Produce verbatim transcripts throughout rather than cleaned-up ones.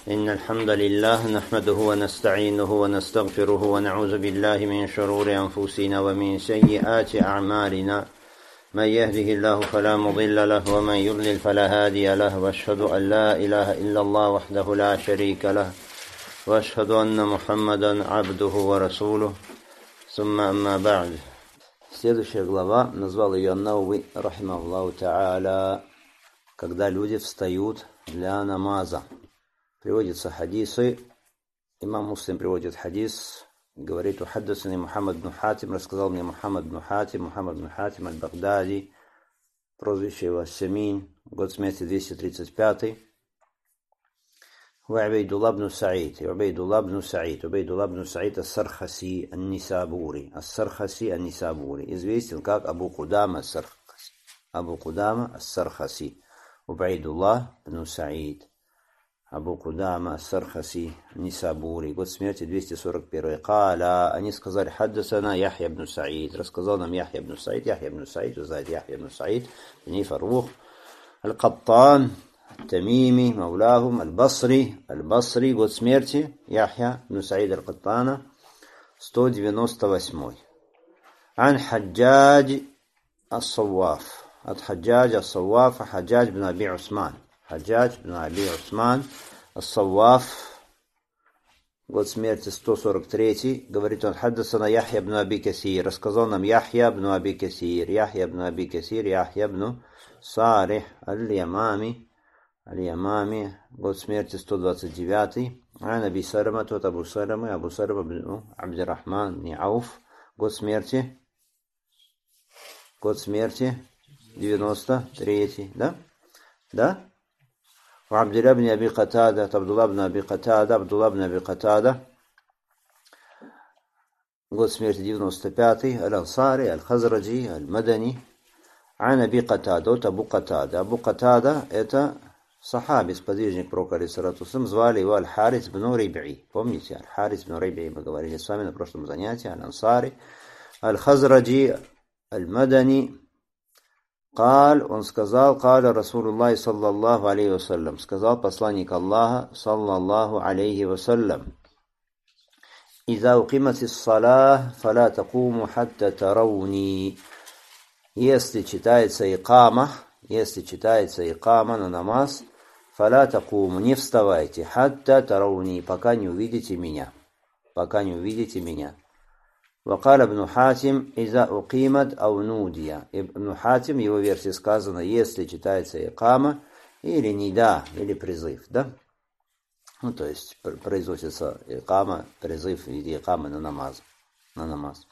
إن الحمد لله نحمده ونستعينه ونستغفره ونعوذ بالله من شرور أنفسنا ومن سيئات أعمالنا من يهده الله فلا مضل له ومن يضلل فلا هادي له وأشهد أن لا إله إلا الله وحده لا شريك له وأشهد أن محمدا عبده ورسوله ثم أما بعد. Следующая глава, назвал ее Науви, рахимахуллаху та'аля, когда люди встают для намаза. Приводятся хадисы. Имам Муслим приводит хадис, говорит: «Ухаддасани Мухаммад бн Хатим, рассказал мне Мухаммад бн Хатим, Мухаммад бн Хатим аль-Багдади, прозвище его Семин, год смерти двести тридцать пятый. Убейдуллах бн Саид, Убейдуллах бн Саид, Убейдуллах бн Саид ас-Сархаси ан-Нисабури, ас-Сархаси ан-Нисабури, известен как Абу Кудама ас-Сархаси, Абу Кудама ас-Сархаси, Убейдуллах бн Саид, Абу Кудама ас-Сархаси ан-Нисабури, год смерти двести сорок первый. Каля, они сказали: хаддасана Яхья бн Саид, рассказал нам Яхья бн Саид, Яхья бн Саид, вы знаете, Яхья бн Саид, бн Фаррух, аль-Каттан, Тамими, Маулахум, Аль-Басри, Аль-Басри, год смерти Яхья бн Саид аль-Каттана, сто девяносто восьмой. Ан Хаджадж ас-Савваф, от Хаджадж ас-Саввафа, Хаджадж бн Аби Усман, Хаджадж бн Аби Усман ас-Савваф, год смерти сто сорок третий, говорит он: хаддасана Яхья бн Аби Касир, рассказал нам Яхья бн Аби Касир, Яхья бн Аби Касир, Яхья бн Сарих аль-Ямами, Аль-Ямами, год смерти сто двадцать девятый. Ан Аби Салама, тот Абу Салама, Абу Салама бн Абдирахман бн Ауф, год смерти, год смерти девяносто третий, да? Да? Абдулlah бн Аби Катада, Абдулlah бн Аби Катада, Абдулlah бн Аби Катада, год смерти девяносто пятый. Аль-Ансари, Аль-Хазраджи, Аль-Мадани. Ан Аби Катада, от Абу Катада. Абу Катада — это сахаби, сподвижник пророка алейхиссалату вассалям, звали его Аль-Харис бн Риб'i. Помните, Аль-Харис бн Риб'i, мы говорили с вами на прошлом занятии. Аль-Ансари, Аль-Хазраджи, Аль-Мадани. Каль, он сказал: каля Расулуллах саллаллаху алейхи вассалям, сказал посланник Аллаха саллаллаху алейхи вассалям: иза уқиматис салах, фаля такуму хатта тарауни. Если читается икама, если читается икама на намаз, фаля такуму, не вставайте, хатта тарауни, пока не увидите меня, пока не увидите меня. Вакаля ибн Хатим: иза уқимат ау нудия. Ибн Хатим, его версии сказано: если читается икама или нида, или призыв, да? Ну, то есть произносится икама, призыв в виде икамы на намаз, на намаз.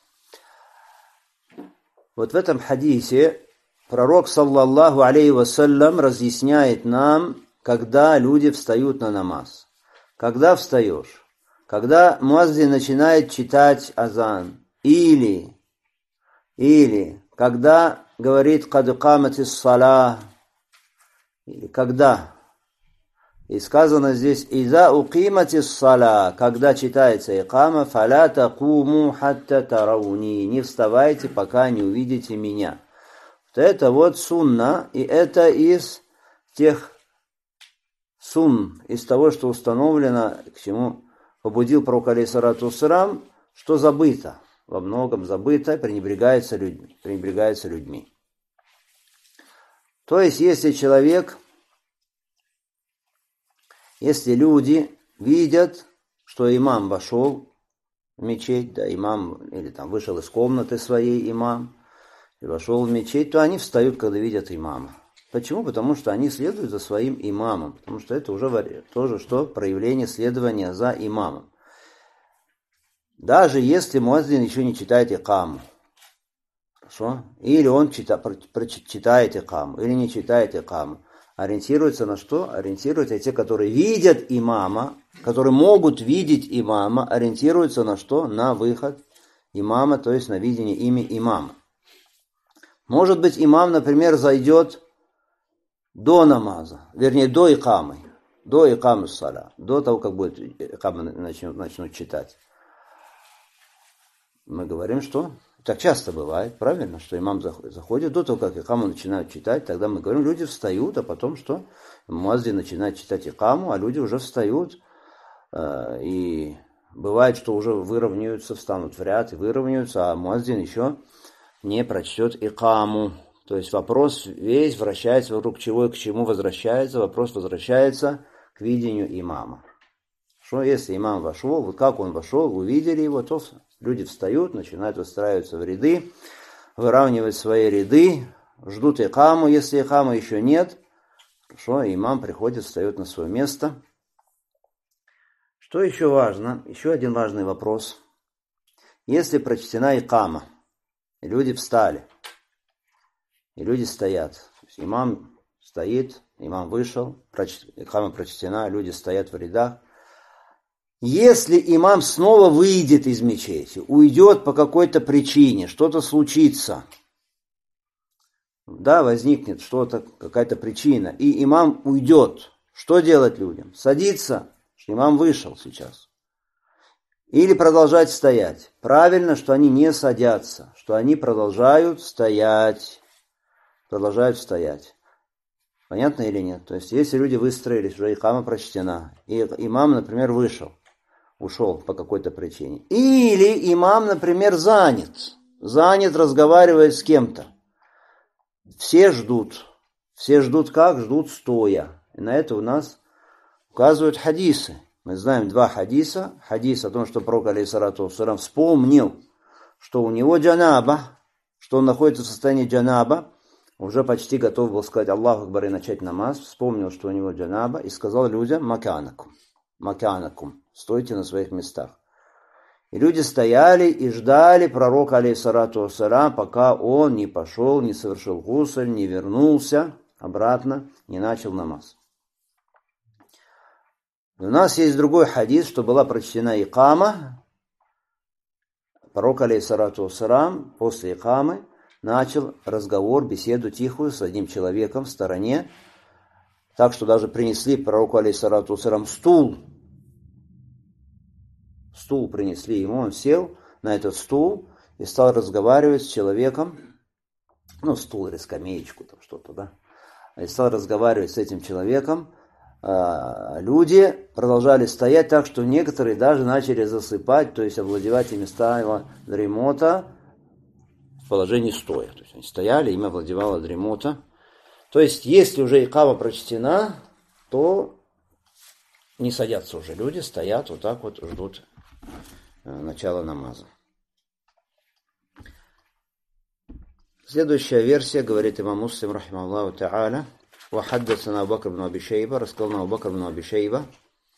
Вот в этом хадисе пророк саллаллаху алейхи вассалям разъясняет нам, когда люди встают на намаз. Когда встаешь? Когда муаззин начинает читать азан. Или, или, когда говорит «Кад каматис салах», или когда. И сказано здесь «Иза уқиматис салах», когда читается икама, «Фаля такуму хатта тарауни», не вставайте, пока не увидите меня. Вот это вот сунна, и это из тех сунн, из того, что установлено, к чему побудил пророк алейхиссалату вассалям, что забыто. Во многом забыто, пренебрегается людьми, пренебрегается людьми. То есть, если человек, если люди видят, что имам вошел в мечеть, да, имам, или там вышел из комнаты своей имам, и вошел в мечеть, то они встают, когда видят имама. Почему? Потому что они следуют за своим имамом, потому что это уже тоже что? Проявление следования за имамом. Даже если муаззин еще не читает икаму, хорошо? Или он чита, прочитает икаму, или не читает икаму, ориентируется на что? Ориентируются те, которые видят имама, которые могут видеть имама, ориентируются на что? На выход имама, то есть на видение ими имама. Может быть, имам, например, зайдет до намаза, вернее, до икамы, до икамы саля, до того, как будет икамы начнут, начнут читать. Мы говорим, что так часто бывает, правильно, что имам заходит, до того, как икаму начинают читать, тогда мы говорим, люди встают, а потом что? Муаззин начинает читать икаму, а люди уже встают И бывает, что уже выровняются, встанут в ряд и выровняются, а муаззин еще не прочтет икаму. То есть вопрос весь вращается вокруг чего и к чему возвращается. Вопрос возвращается к видению имама. Что если имам вошел, вот как он вошел, вы видели его, то люди встают, начинают выстраиваться в ряды, выравнивать свои ряды, ждут икаму. Если икамы еще нет, что имам приходит, встает на свое место. Что еще важно? Еще один важный вопрос. Если прочтена икама, и люди встали, и люди стоят, то есть имам стоит, имам вышел, икама прочтена, люди стоят в рядах. Если имам снова выйдет из мечети, уйдет по какой-то причине, что-то случится, да, возникнет что-то, какая-то причина, и имам уйдет, что делать людям? Садиться, что имам вышел сейчас. Или продолжать стоять. Правильно, что они не садятся, что они продолжают стоять. Продолжают стоять. Понятно или нет? То есть, если люди выстроились, уже икама прочтена, и имам, например, вышел, ушел по какой-то причине. Или имам, например, занят. Занят, разговаривает с кем-то. Все ждут. Все ждут как? Ждут стоя. И на это у нас указывают хадисы. Мы знаем два хадиса. Хадис о том, что пророк, алейхиссалату вассалям, вспомнил, что у него джанаба, что он находится в состоянии джанаба, уже почти готов был сказать Аллаху Акбар и начать намаз, вспомнил, что у него джанаба, и сказал людям маканакум, маканакум, стойте на своих местах. И люди стояли и ждали пророка, алейхиссалату вассалям, пока он не пошел, не совершил гусль, не вернулся обратно, не начал намаз. У нас есть другой хадис, что была прочтена икама. Пророк, алейхиссалату вассалям, после икамы начал разговор, беседу тихую с одним человеком в стороне, так что даже принесли пророку, алейхиссалату вассалям, стул. Стул принесли ему, он сел на этот стул и стал разговаривать с человеком, ну, стул или скамеечку, там что-то, да, и стал разговаривать с этим человеком. Люди продолжали стоять так, что некоторые даже начали засыпать, то есть овладевать ими стала дремота в положении стоя. То есть они стояли, им овладевала дремота. То есть если уже икама прочтена, то не садятся уже люди, стоят вот так вот, ждут начала намаза. Следующая версия, говорит имам Муслим, рахимахуллаху та'аля, وحدثنا أبو بكر بن أبي شيبة рассказал أبو بكر بن أبي شيبة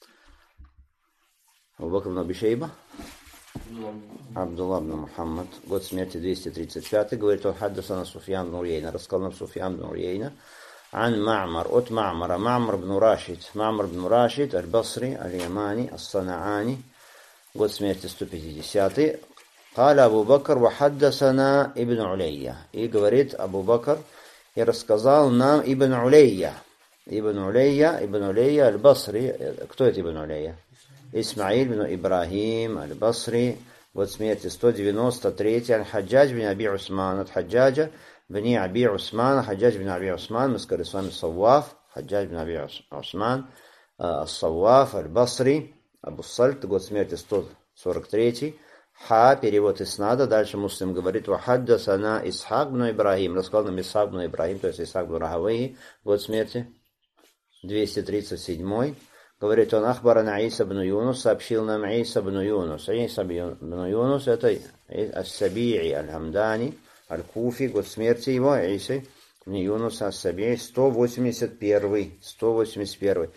أبو بكر بن أبي شيبة Абдулла бн Мухаммад, год смерти двести тридцать пятый, говорит, он حدثنا سفيان بن عيينة, рассказал нам Суфьян бн Уейна, عن معمر, от معمر, معمر بن راشد, معمر بن راشد, البصري, اليماني, الصنعاني, год смерти сто пятидесятый, قال أبو بكر وحدثنا ابن عليا, и говорит Абу Бакр, и рассказал нам Ибн Улейя. Ибн Улейя, Ибн Улейя аль-Басри. Кто это Ибн Улейя? Исмаиль бн Ибрахим аль-Басри. Год смерти сто девяносто третий. Аль-Хаджадж бн Аби Усман. От Хаджаджа бн Аби Усман. Хаджадж бн Аби Усман. Мы сказали с вами Савваф. Хаджадж бн Аби Усман. Савваф аль-Басри. Абу Сальт. Год смерти сто сорок третий. Ха, перевод иснада. Дальше Муслим говорит, вахаддасана Исхак бн Ибрахим. Рассказал нам Исхак бн Ибрахим, то есть Исхак бн Рахавейхи, год смерти двести тридцать седьмой. Говорит он, ахбарана Иса бн Юнус, сообщил нам Иса бн Юнус. Иса бн Юнус, это Ас-Саби'i аль-Хамдани, аль-Куфи, год смерти его, Иса бн Юнус Ас-Саби'i, сто восемьдесят первый. сто восемьдесят первый.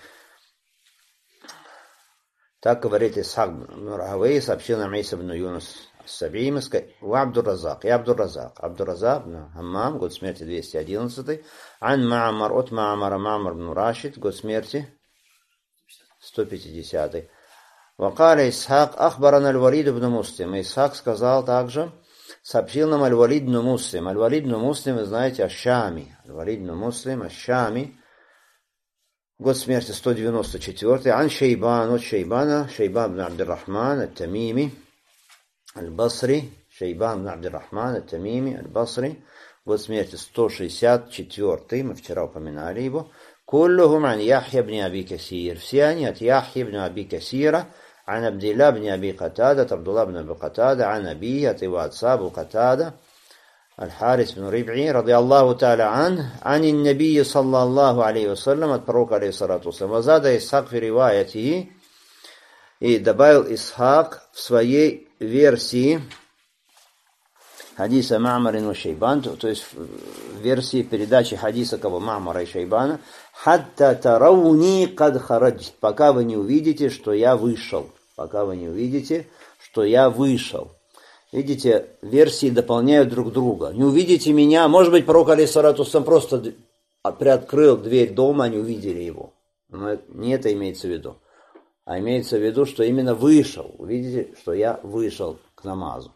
Так говорит Исхак бн Рахавейхи, сообщил нам Иса бн Юнус Ас-Саби'i, у Абдур-Разак, и Абдур-Разак. Абдур-Разак бн Хаммам, год смерти двести одиннадцатый. Ан Ма'мар, от Ма'мара, Ма'мар бн Рашид, год смерти сто пятидесятый. Вакаля Исхак, ахбаран аль-Валид бн Муслим. Исхак сказал также, сообщил нам аль-Валид бн Муслим. Аль-Валид бн Муслим, вы знаете, Аш-Шами. Аль-Валид бн Муслим, Аш-Шами. Год смерти сто девяносто четвёртый. Ан Шейбан, от Шейбана, Шейбан бн Абдир-Рахман, ат-Тамими, аль-Басри. Шейбан бн Абдир-Рахман, ат-Тамими, аль-Басри. Год смерти сто шестьдесят четвёртый. Мы вчера упоминали его. كلهم عن يحيى بن أبي كثير. Все они от Яхьи бн Аби Касира, عن عبد الله بن أبي قتادة, عبد الله بن أبي قتادة, عن أبيه, от его отца Абу Катада, الحارث بن ربعي, رضي الله تعالى عنه, عن النبي صلى الله عليه وسلم, от пророка عليه الصلاة والسلام. وزاد إسحاق في روايته, и добавил Исхак в своей версии хадиса Ма'мар и Шейбан, то есть в версии передачи хадиса кого Ма'мара и Шейбана, «Хатта тарауни кад хараджт», пока вы не увидите, что я вышел. Пока вы не увидите, что я вышел. Видите, версии дополняют друг друга. Не увидите меня, может быть, пророк алейхиссалату вассалям просто приоткрыл дверь дома, они увидели его. Но не это имеется в виду. А имеется в виду, что именно вышел. Увидите, что я вышел к намазу.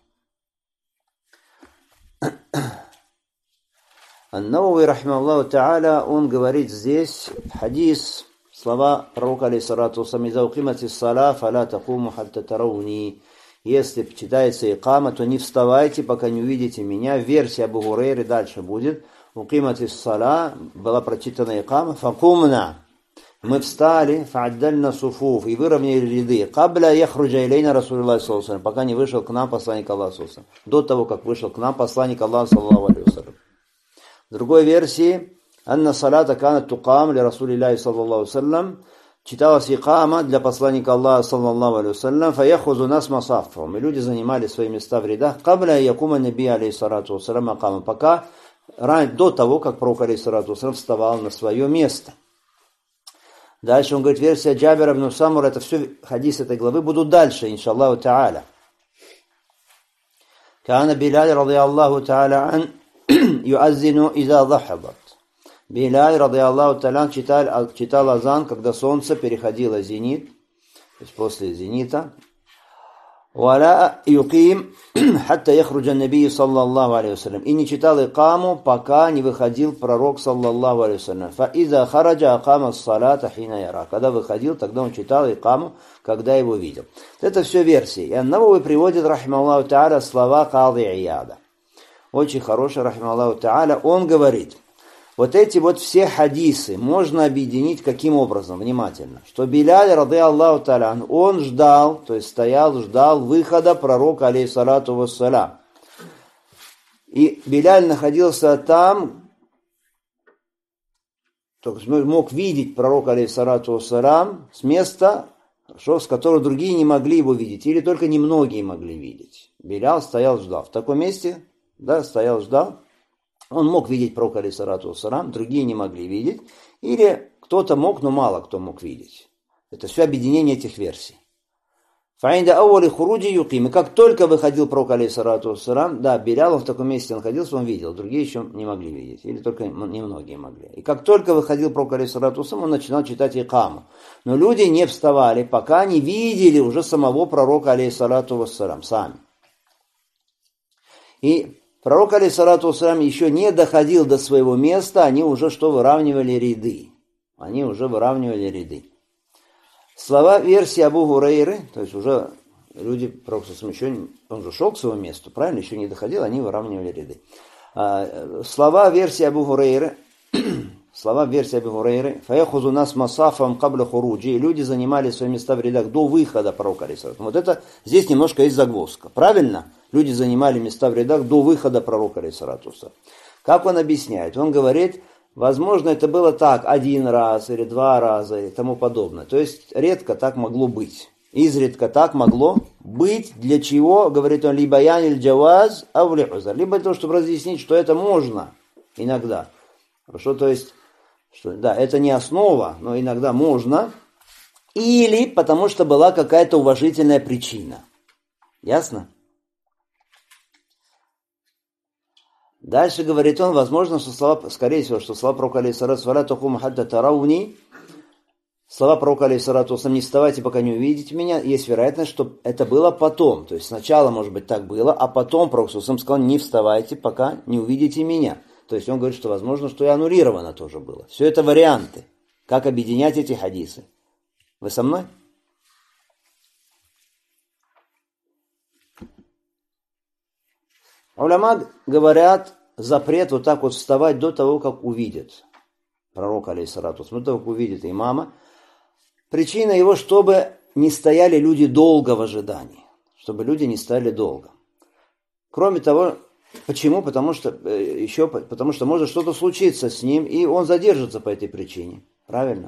Ан-Навави, рахимахуллаху та'аля, он говорит здесь хадис, слова пророка алейхиссалату вассалям: «Иза уқиматис саля, фаля такуму хатта тарауни». Если читается икама, то не вставайте, пока не увидите меня. Версия Абу Гурейры дальше будет. Уқиматис саля, была прочитана икама, факумна. Мы встали, фа'аддальна суфуф, и выровняли ряды. Кабля яхруджа илейна Расулуллах саллаллаху алейхи ва саллям, пока не вышел к нам посланник Аллаха саллаллаху алейхи ва саллям. До того, как вышел к нам посланник Аллаха саллаллаху алейхи ва саллям. В другой версии, анна салата канат тукам ли Расулиллахи саллаллаху алейхи ва саллям, читалась икама для посланника Аллаха саллаллаху алейхи ва саллям, фаяхузу нас масаффам, и люди занимали свои места в рядах. Кабля якума наби алейхиссалату ва саллям акама, пока до того, как пророк алейхиссалату ва саллям вставал на свое место. Дальше он говорит, версия Джабира ибн Самура, это все хадис этой главы, будут дальше, иншаллаху та'аля. Каана Билаль, ради Аллаху та'аля ан, юаззину иза захабат. Билаль, ради Аллаху та'аля, читал, читал азан, когда солнце переходило зенит, то есть после зенита. Валя юким, хатта яхруджа набий саллаллаху алейхи ва саллям. И не читал икаму, пока не выходил пророк саллаллаху алейхи ва саллям. Фа иза хараджа акама ссалата хина яра. Когда выходил, тогда он читал икаму, когда его видел. Это все версии. И Ан-Навави приводит, рахимахуллаху та'аля, слова Кади Ияда. Очень хороший, рахимахуллаху та'аля. Он говорит, вот эти вот все хадисы можно объединить каким образом? Внимательно. Что Биляль, ради Аллаху та'аля, он ждал, то есть стоял, ждал выхода пророка, алейхиссалату вассалям. И Биляль находился там, то есть мог видеть пророка, алейхиссалату вассалям, с места, что, с которого другие не могли его видеть, или только немногие могли видеть. Биляль стоял, ждал. В таком месте, да, стоял, ждал. Он мог видеть пророка, алейхиссалату вассалям, другие не могли видеть. Или кто-то мог, но мало кто мог видеть. Это все объединение этих версий. Фаинда ауали хуруди юким. И как только выходил пророк, алейхиссалату вассалям, да, Биляль, он в таком месте находился, он видел. Другие еще не могли видеть. Или только немногие могли. И как только выходил пророк, алейхиссалату вассалям, он начинал читать икаму. Но люди не вставали, пока не видели уже самого пророка, алейхиссалату вассалям, сами. И пророк, алейхиссалату вассалям, еще не доходил до своего места, они уже что, выравнивали ряды. Они уже выравнивали ряды. Слова версии Абу Гурейры, то есть уже люди, пророк еще, он же шел к своему месту, правильно, еще не доходил, они выравнивали ряды. А, слова версии Абу Гурейры, слова версии Абу Гурейры, фаяхузу нас масафам кабля хуруджи, люди занимали свои места в рядах до выхода пророка, алейхиссалату. Вот это, здесь немножко есть загвоздка, правильно? Люди занимали места в рядах до выхода пророка, алейхиссалату. Как он объясняет? Он говорит, возможно, это было так один раз или два раза и тому подобное. То есть редко так могло быть. Изредка так могло быть. Для чего? Говорит он, либо ян иль джаваз, а в лихузар. Либо для того, чтобы разъяснить, что это можно иногда. Хорошо, то есть, что, да, это не основа, но иногда можно. Или потому что была какая-то уважительная причина. Ясно? Дальше говорит он, возможно, что слова, скорее всего, что слова пророка, алейхиссалату вассалям, слова пророка, алейхиссалату вассалям, не вставайте, пока не увидите меня, есть вероятность, что это было потом. То есть сначала, может быть, так было, а потом пророк сказал, не вставайте, пока не увидите меня. То есть он говорит, что возможно, что и аннулировано тоже было. Все это варианты. Как объединять эти хадисы? Вы со мной? Уляма говорят, запрет вот так вот вставать до того, как увидят. пророк, алейхиссалату, ну, только увидит имама. Причина его, чтобы не стояли люди долго в ожидании, чтобы люди не стояли долго. Кроме того, почему? Потому что еще, потому что может что-то случиться с ним, и он задержится по этой причине. Правильно?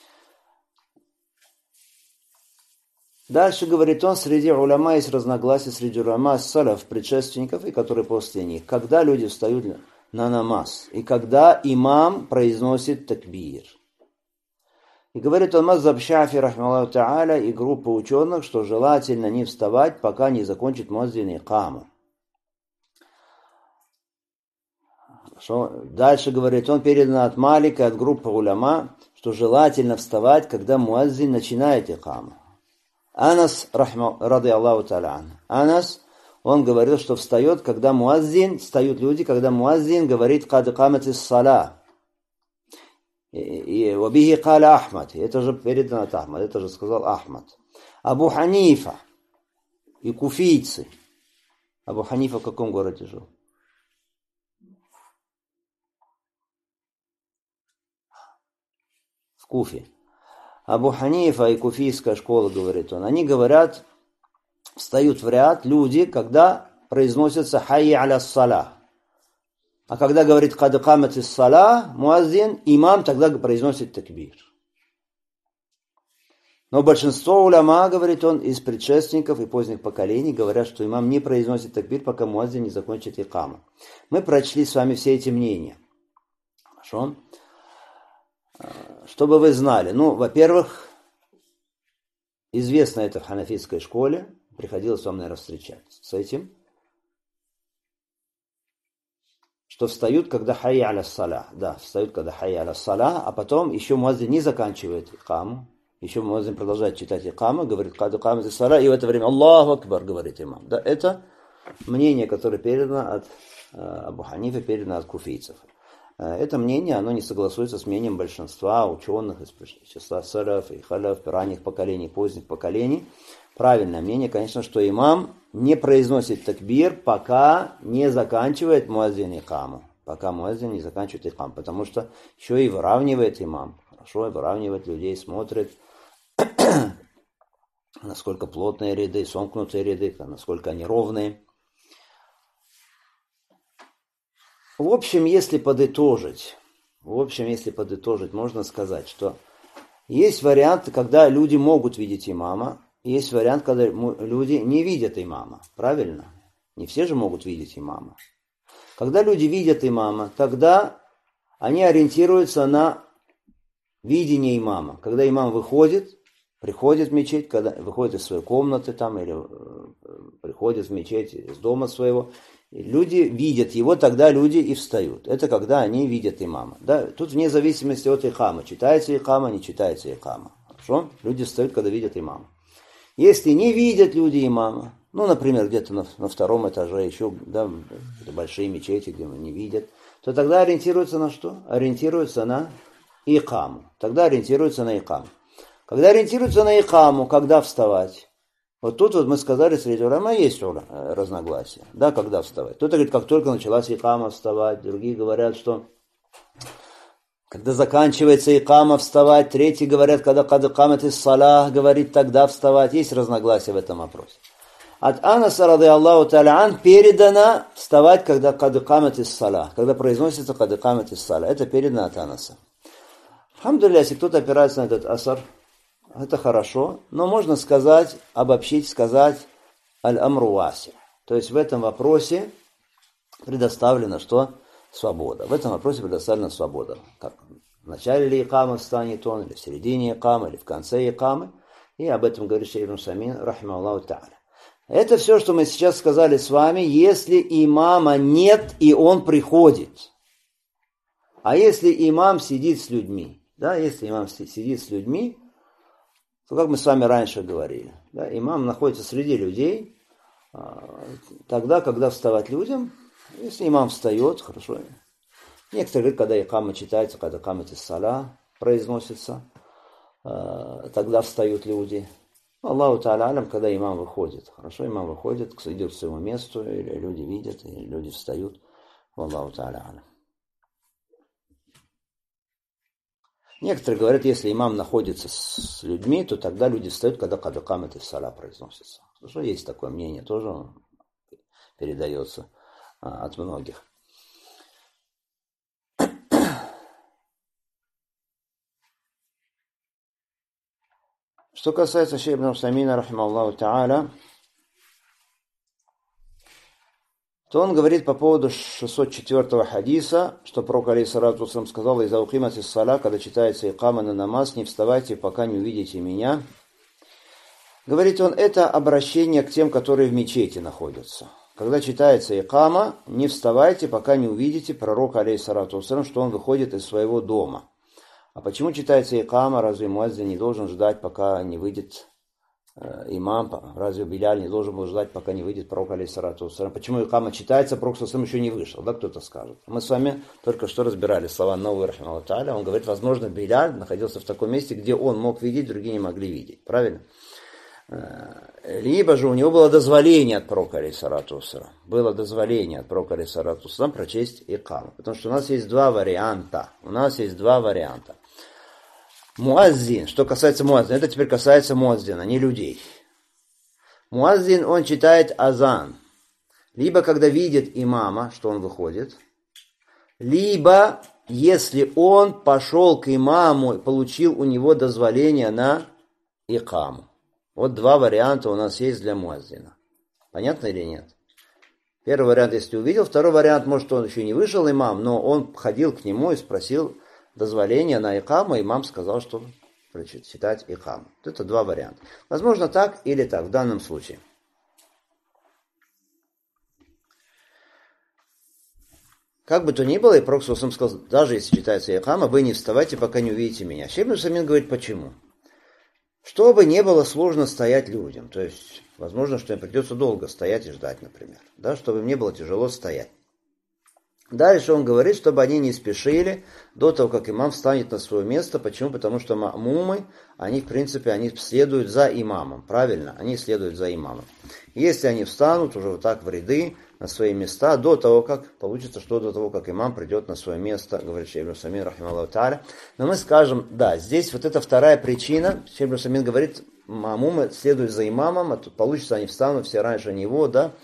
Дальше, говорит он, среди уляма есть разногласия, среди уляма салаф, предшественников, и которые после них. Когда люди встают на намаз, и когда имам произносит такбир. И говорит он, мазхаб Шафи, рахмаллаху та'аля, и группа ученых, что желательно не вставать, пока не закончит муаззин икаму. Дальше, говорит он, передано от Малика, от группы уляма, что желательно вставать, когда муаззин начинает икаму. Анас, ради Аллаху та'аля, Анас, он говорил, что встает, когда муаззин, встают люди, когда муаззин говорит «Кад каматис сала». И «Вабихи каля Ахмад». Это же передано от Ахмад, это же сказал Ахмад. Абу Ханифа и куфийцы. Абу Ханифа в каком городе жил? В Куфе. Абу Ханифа и куфийская школа, говорит он, они говорят, встают в ряд люди, когда произносится «Хайи аля ссала». А когда говорит «Кад каматис сала», муаззин, имам тогда произносит такбир. Но большинство уляма, говорит он, из предшественников и поздних поколений говорят, что имам не произносит такбир, пока муаззин не закончит икаму. Мы прочли с вами все эти мнения. Хорошо? Чтобы вы знали. Ну, во-первых, известно это в ханафитской школе. Приходилось вам, наверное, встречаться с этим. Что встают, когда хайя аля ссаля. Да, встают, когда хайя аля ссаля, а потом еще муаззин не заканчивает икаму. Еще муаззин продолжает читать икаму, говорит «Кад каматис ссаля», и в это время «Аллаху акбар», говорит имам. Да, это мнение, которое передано от э, Абу Ханифа, передано от куфийцев. Это мнение, оно не согласуется с мнением большинства ученых из числа салаф и халяф, ранних поколений, поздних поколений. Правильное мнение, конечно, что имам не произносит такбир, пока не заканчивает муаззин икаму. Пока муаззин не заканчивает икаму, потому что еще и выравнивает имам. Хорошо, и выравнивает людей, смотрит, насколько плотные ряды, сомкнутые ряды, насколько они ровные. В общем, если подытожить, в общем, если подытожить, можно сказать, что есть вариант, когда люди могут видеть имама, есть вариант, когда люди не видят имама. Правильно? Не все же могут видеть имама. Когда люди видят имама, тогда они ориентируются на видение имама. Когда имам выходит, приходит в мечеть, когда выходит из своей комнаты там, или приходит в мечеть из дома своего, люди видят его, тогда люди и встают. Это когда они видят имама. Да? Тут вне зависимости от икама. Читается икама, не читается икама. Хорошо? Люди встают, когда видят имама. Если не видят люди имама, ну, например, где-то на, на втором этаже, еще да, большие мечети, где не видят, то тогда ориентируются на что? Ориентируются на икаму. Тогда ориентируются на икаму. Когда ориентируются на икаму, когда вставать? Вот тут вот мы сказали, среди уляма есть разногласия. Да, когда вставать. Кто-то говорит, как только началась икама, вставать. Другие говорят, что когда заканчивается икама, вставать. Третьи говорят, когда кад каматис салах, говорит, тогда вставать. Есть разногласия в этом вопросе. От Анаса, ради Аллаху та'аля, передано вставать, когда кад каматис салах, когда произносится кад каматис салах. Это передано от Анаса. Алхамдулилля, если кто-то опирается на этот асар, это хорошо, но можно сказать, обобщить, сказать аль-амру васи. То есть в этом вопросе предоставлена что? Свобода. В этом вопросе предоставлена свобода. Как в начале ли икама встанет он, или в середине икамы, или в конце икамы. И об этом говорит Шейх ибн Усаймин, рахимахуллаху та'аля. Это все, что мы сейчас сказали с вами, если имама нет и он приходит. А если имам сидит с людьми, да, если имам сидит с людьми, то, как мы с вами раньше говорили, да, имам находится среди людей, тогда, когда вставать людям, если имам встает, хорошо. Некоторые говорят, когда икама читается, когда каматис сала произносится, тогда встают люди. Аллаху та'аля алям, когда имам выходит. Хорошо, имам выходит, идет к своему месту, или люди видят, или люди встают. Аллаху та'аля алям. Некоторые говорят, если имам находится с людьми, то тогда люди встают, когда кад икамат ас-сала произносится. Что есть такое мнение, тоже передается а, от многих. Что касается шейха ибн Усаймина, рахимахуллаху та'аля, то он говорит по поводу шестьсот четвёртого хадиса, что пророк алейхиссалату вассалям сказал: «Иза уқимат ас-сала», когда читается икама на намаз, не вставайте, пока не увидите меня. Говорит он, это обращение к тем, которые в мечети находятся. Когда читается икама, не вставайте, пока не увидите пророка алейхиссалату вассалям, что он выходит из своего дома. А почему читается икама? Разве муаззин не должен ждать, пока не выйдет э, имам? Разве Биляль не должен был ждать, пока не выйдет пророк алейхиссалату вассалям? Почему икама читается, пророк саллаллаху еще не вышел? Да, кто-то скажет. Мы с вами только что разбирали слова Навави рахимахуллаху та'аля. Он говорит, возможно, Биляль находился в таком месте, где он мог видеть, другие не могли видеть. Правильно? Либо же у него было дозволение от пророка алейхиссалату вассалям. Было дозволение от пророка алейхиссалату вассалям прочесть икаму. Потому что у нас есть два варианта. У нас есть два варианта. Муаззин, что касается муаззина, это теперь касается муаззина, не людей. Муаззин, он читает азан, либо когда видит имама, что он выходит, либо если он пошел к имаму и получил у него дозволение на икаму. Вот два варианта у нас есть для муаззина. Понятно или нет? Первый вариант, если увидел, второй вариант, может, он еще не вышел имам, но он ходил к нему и спросил дозволение на икаму, имам сказал, что читать икаму. Это два варианта. Возможно, так или так в данном случае. Как бы то ни было, и пророк саллаллаху алейхи ва саллям сказал, даже если читается икама, вы не вставайте, пока не увидите меня. Шейх ибн Усаймин говорит, почему? Чтобы не было сложно стоять людям. То есть, возможно, что им придется долго стоять и ждать, например. Да, чтобы им не было тяжело стоять. Дальше он говорит, чтобы они не спешили до того, как имам встанет на свое место. Почему? Потому что ма'мумы, они, в принципе, они следуют за имамом. Правильно? Они следуют за имамом. Если они встанут уже вот так в ряды, на свои места, до того, как, получится, что до того, как имам придет на свое место, говорит шейх ибн Усаймин, рахимахуллаху та'аля. Но мы скажем, да, здесь вот эта вторая причина, шейх ибн Усаймин говорит, ма'мумы следуют за имамом, а тут получится, они встанут все раньше него, да.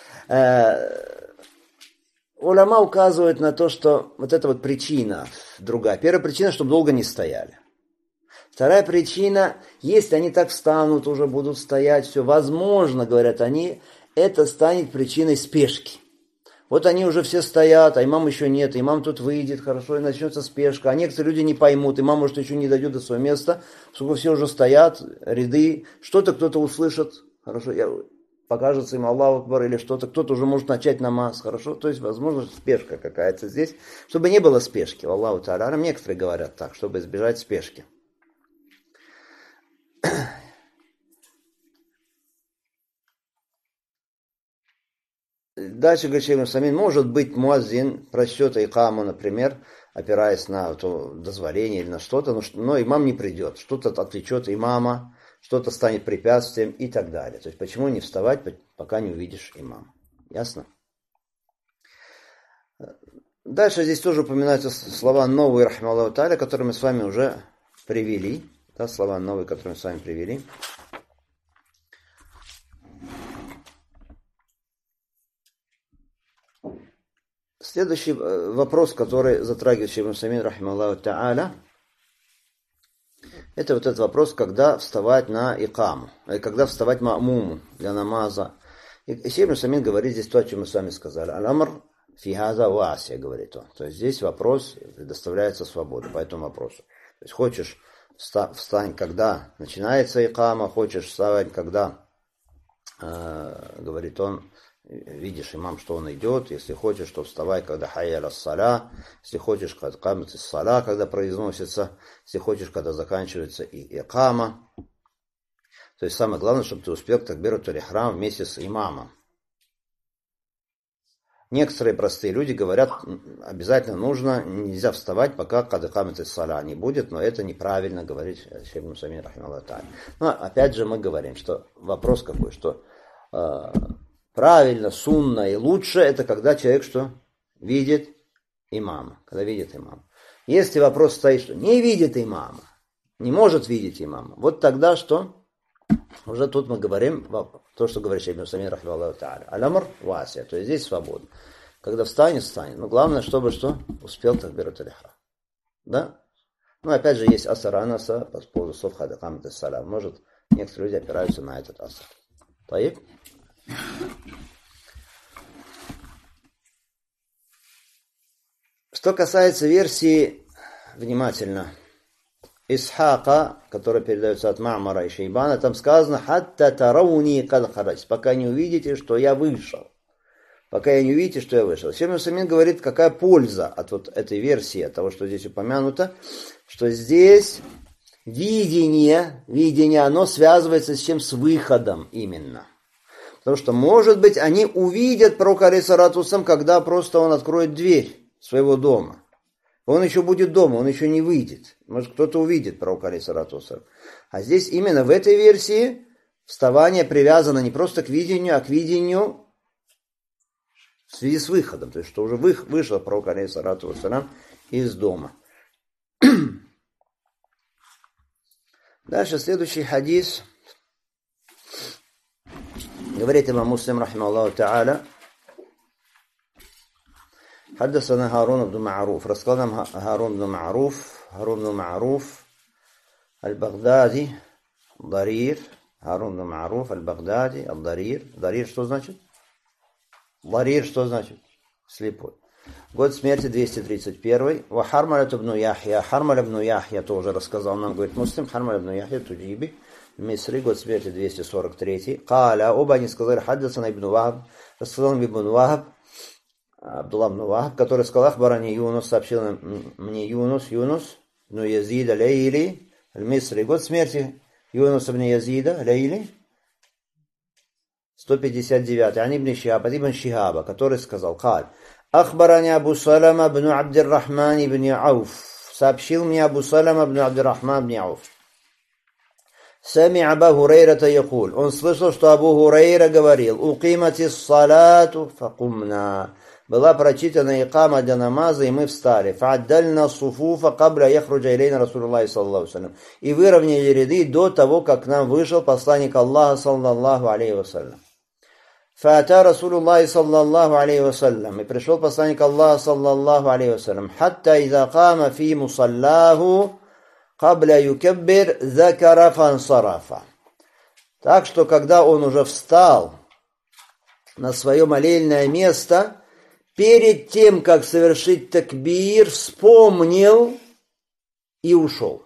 Уляма указывают на то, что вот эта вот причина другая. Первая причина, чтобы долго не стояли. Вторая причина, если они так встанут, уже будут стоять, все, возможно, говорят они, это станет причиной спешки. Вот они уже все стоят, а имам еще нет, имам тут выйдет, хорошо, и начнется спешка. А некоторые люди не поймут, имам, может, еще не дойдет до своего места, поскольку все уже стоят, ряды, что-то кто-то услышит, хорошо, я... покажется им Аллаху Акбар или что-то, кто-то уже может начать намаз, хорошо, то есть, возможно, спешка какая-то здесь, чтобы не было спешки, Аллаху Та'аля, некоторые говорят так, чтобы избежать спешки. Дальше, говорит шейх ибн Усаймин, может быть, муаззин прочтет икаму, например, опираясь на то дозволение или на что-то, но, но имам не придет, что-то отвлечет имама, что-то станет препятствием и так далее. То есть, почему не вставать, пока не увидишь имама? Ясно? Дальше здесь тоже упоминаются слова новые, рахимахуллаху та'аля, которые мы с вами уже привели. Да, слова новые, которые мы с вами привели. Следующий вопрос, который затрагивает шейх ибн Усаймин, рахимахуллаху та'аля, это вот этот вопрос, когда вставать на икаму, когда вставать ма'муму для намаза. И шейх ибн Усаймин говорит здесь то, о чем мы с вами сказали. Аль-амр фи хаза васия, говорит он. То есть здесь вопрос, предоставляется свобода по этому вопросу. То есть хочешь встань, когда начинается икама, хочешь вставать, когда, э, говорит он, видишь имам, что он идет, если хочешь, то вставай, когда хайя ас-саля, если хочешь, когда камат ас-саля, когда произносится, если хочешь, когда заканчивается и икама. То есть самое главное, чтобы ты успел к такбиратуль ихрам вместе с имамом. Некоторые простые люди говорят, обязательно нужно, нельзя вставать, пока когда камат ас-саля не будет, но это неправильно, говорит шейх ибн Усаймин, рахимахуллаху та'аля. Но опять же мы говорим, что вопрос какой, что э, правильно, сунна и лучше, это когда человек что? Видит имама. Когда видит имама. Если вопрос стоит, что не видит имама, не может видеть имама, вот тогда что? Уже тут мы говорим, то, что говорит Шейх ибн Усаймин, рахмахуллаху тааля. Аль-амр васия, то есть здесь свобода. Когда встанет, встанет. Но главное, чтобы что? Успел такбират аль-ихрам. Да? Ну, опять же, есть асар анаса по поводу слов хада камат ас-салам. Может, некоторые люди опираются на этот асар. Таиб? Что касается версии, внимательно, Исхака, который передается от Ма'мара и Шейбана, там сказано «Хатта тарауни кад харадж», пока не увидите, что я вышел. Пока я не увидите, что я вышел. Шейх ибн Усаймин говорит, какая польза от вот этой версии, от того, что здесь упомянуто, что здесь видение, видение, оно связывается с чем? С выходом именно. Потому что, может быть, они увидят пророка алейхиссалату вассалам, когда просто он откроет дверь своего дома. Он еще будет дома, он еще не выйдет. Может, кто-то увидит пророка алейхиссалату вассалам. А здесь именно в этой версии вставание привязано не просто к видению, а к видению в связи с выходом. То есть, что уже вышел пророк алейхиссалату вассалам из дома. Дальше следующий хадис. Говорит имам Муслим, рахимахуллаху тааля, حدثنا هارون بن معروف рассказал нам هارون بن معروف هارون بن معروف البغدادي ضرير هارون بن معروف البغدادي الضرير ضرير что значит? ضرير что значит? Слепой. Год смерти двести тридцать один. وحرملة بن يحيى حرملة بن يحيى тоже рассказал нам, говорит Муслим, حرملة بن يحيى تجيبي Мисри, год смерти двести сорок три. Каля, оба они сказали, хаддасана ибн Вахаб, рассказал ибн Вахаб, Абдулла ибн Вахаб, который сказал, ахбарани Юнус, сообщил мне Юнус, Юнус, ну Язида, Лейли, Мисри, год смерти Юнуса ибн Язида, Лейли, сто пятьдесят девять. Ани ибн Шихаб, ибн Шихаба, который сказал, Каль, ахбарани Абу Салама ибн Абдир-Рахман ибн Ауф, сообщил мне Абу Салама ибн Абдир-Рахман ибн Ауф. Сами Аба Хурейра-то якуль. Он слышал, что Абу Хурейра говорил, «Укимати салату факумна». Была прочитана икама для намаза, и мы встали. «Фа'аддальна суфуфа кабля яхруджа илейна Расулуллахи саллаллаху алейхи вассалям». И выровняли ряды до того, как к нам вышел посланник Аллаха саллаллаху алейхи вассалям. «Фа'ата Расулуллахи саллаллаху алейхи вассалям». И пришел посланник Аллаха саллаллаху алейхи вассалям. «Хатта иза кама фи мусаллаху». Кабля юкаббир закара фансарафа. Так что, когда он уже встал на свое молельное место, перед тем, как совершить такбир, вспомнил и ушел.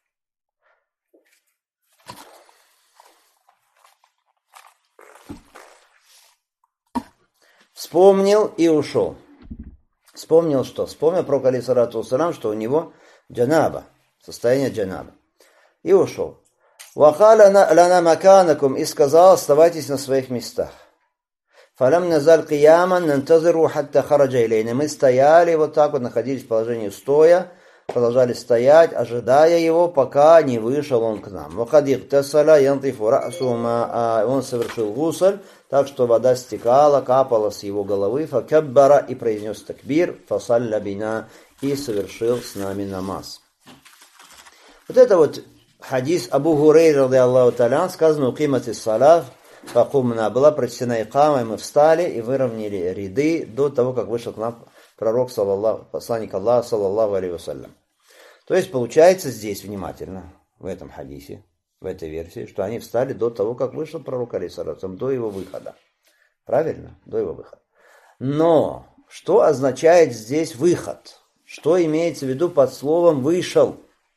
Вспомнил и ушел. Вспомнил что? Вспомнил про алейхиссалату вассалам, что у него джанаба. Состояние джанаба. И ушел. Вахаля лана маканакум, и сказал, оставайтесь на своих местах. Фалам назаль кияман нантазиру хатта хараджа илейна. Мы стояли вот так вот, находились в положении стоя, продолжали стоять, ожидая его, пока не вышел он к нам. Вахадик тасаля янтифу ра'сума. Он совершил гусль, так что вода стекала, капала с его головы. Факаббара, и произнес такбир. Фасалля бина, и совершил с нами намаз. Вот это вот хадис Абу Хурейра, ради Аллаху та'аля, сказано, «Укимати салат факумна». Была прочтена икама, и мы встали и выровняли ряды до того, как вышел к нам пророк, саллаллаху, посланник Аллаха, саллаллаху алейхи вассалям. То есть, получается здесь, внимательно, в этом хадисе, в этой версии, что они встали до того, как вышел пророк, алейхиссалату, до его выхода. Правильно? До его выхода. Но, что означает здесь выход? Что имеется в виду под словом «вышел»?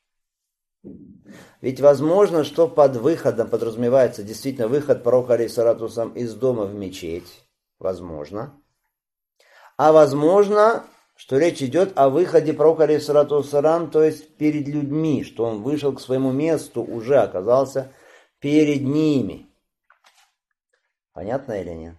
Ведь возможно, что под выходом подразумевается действительно выход пророка алейхиссалату вассалам из дома в мечеть. Возможно. А возможно, что речь идет о выходе пророка алейхиссалату вассалам, то есть перед людьми, что он вышел к своему месту, уже оказался перед ними. Понятно или нет?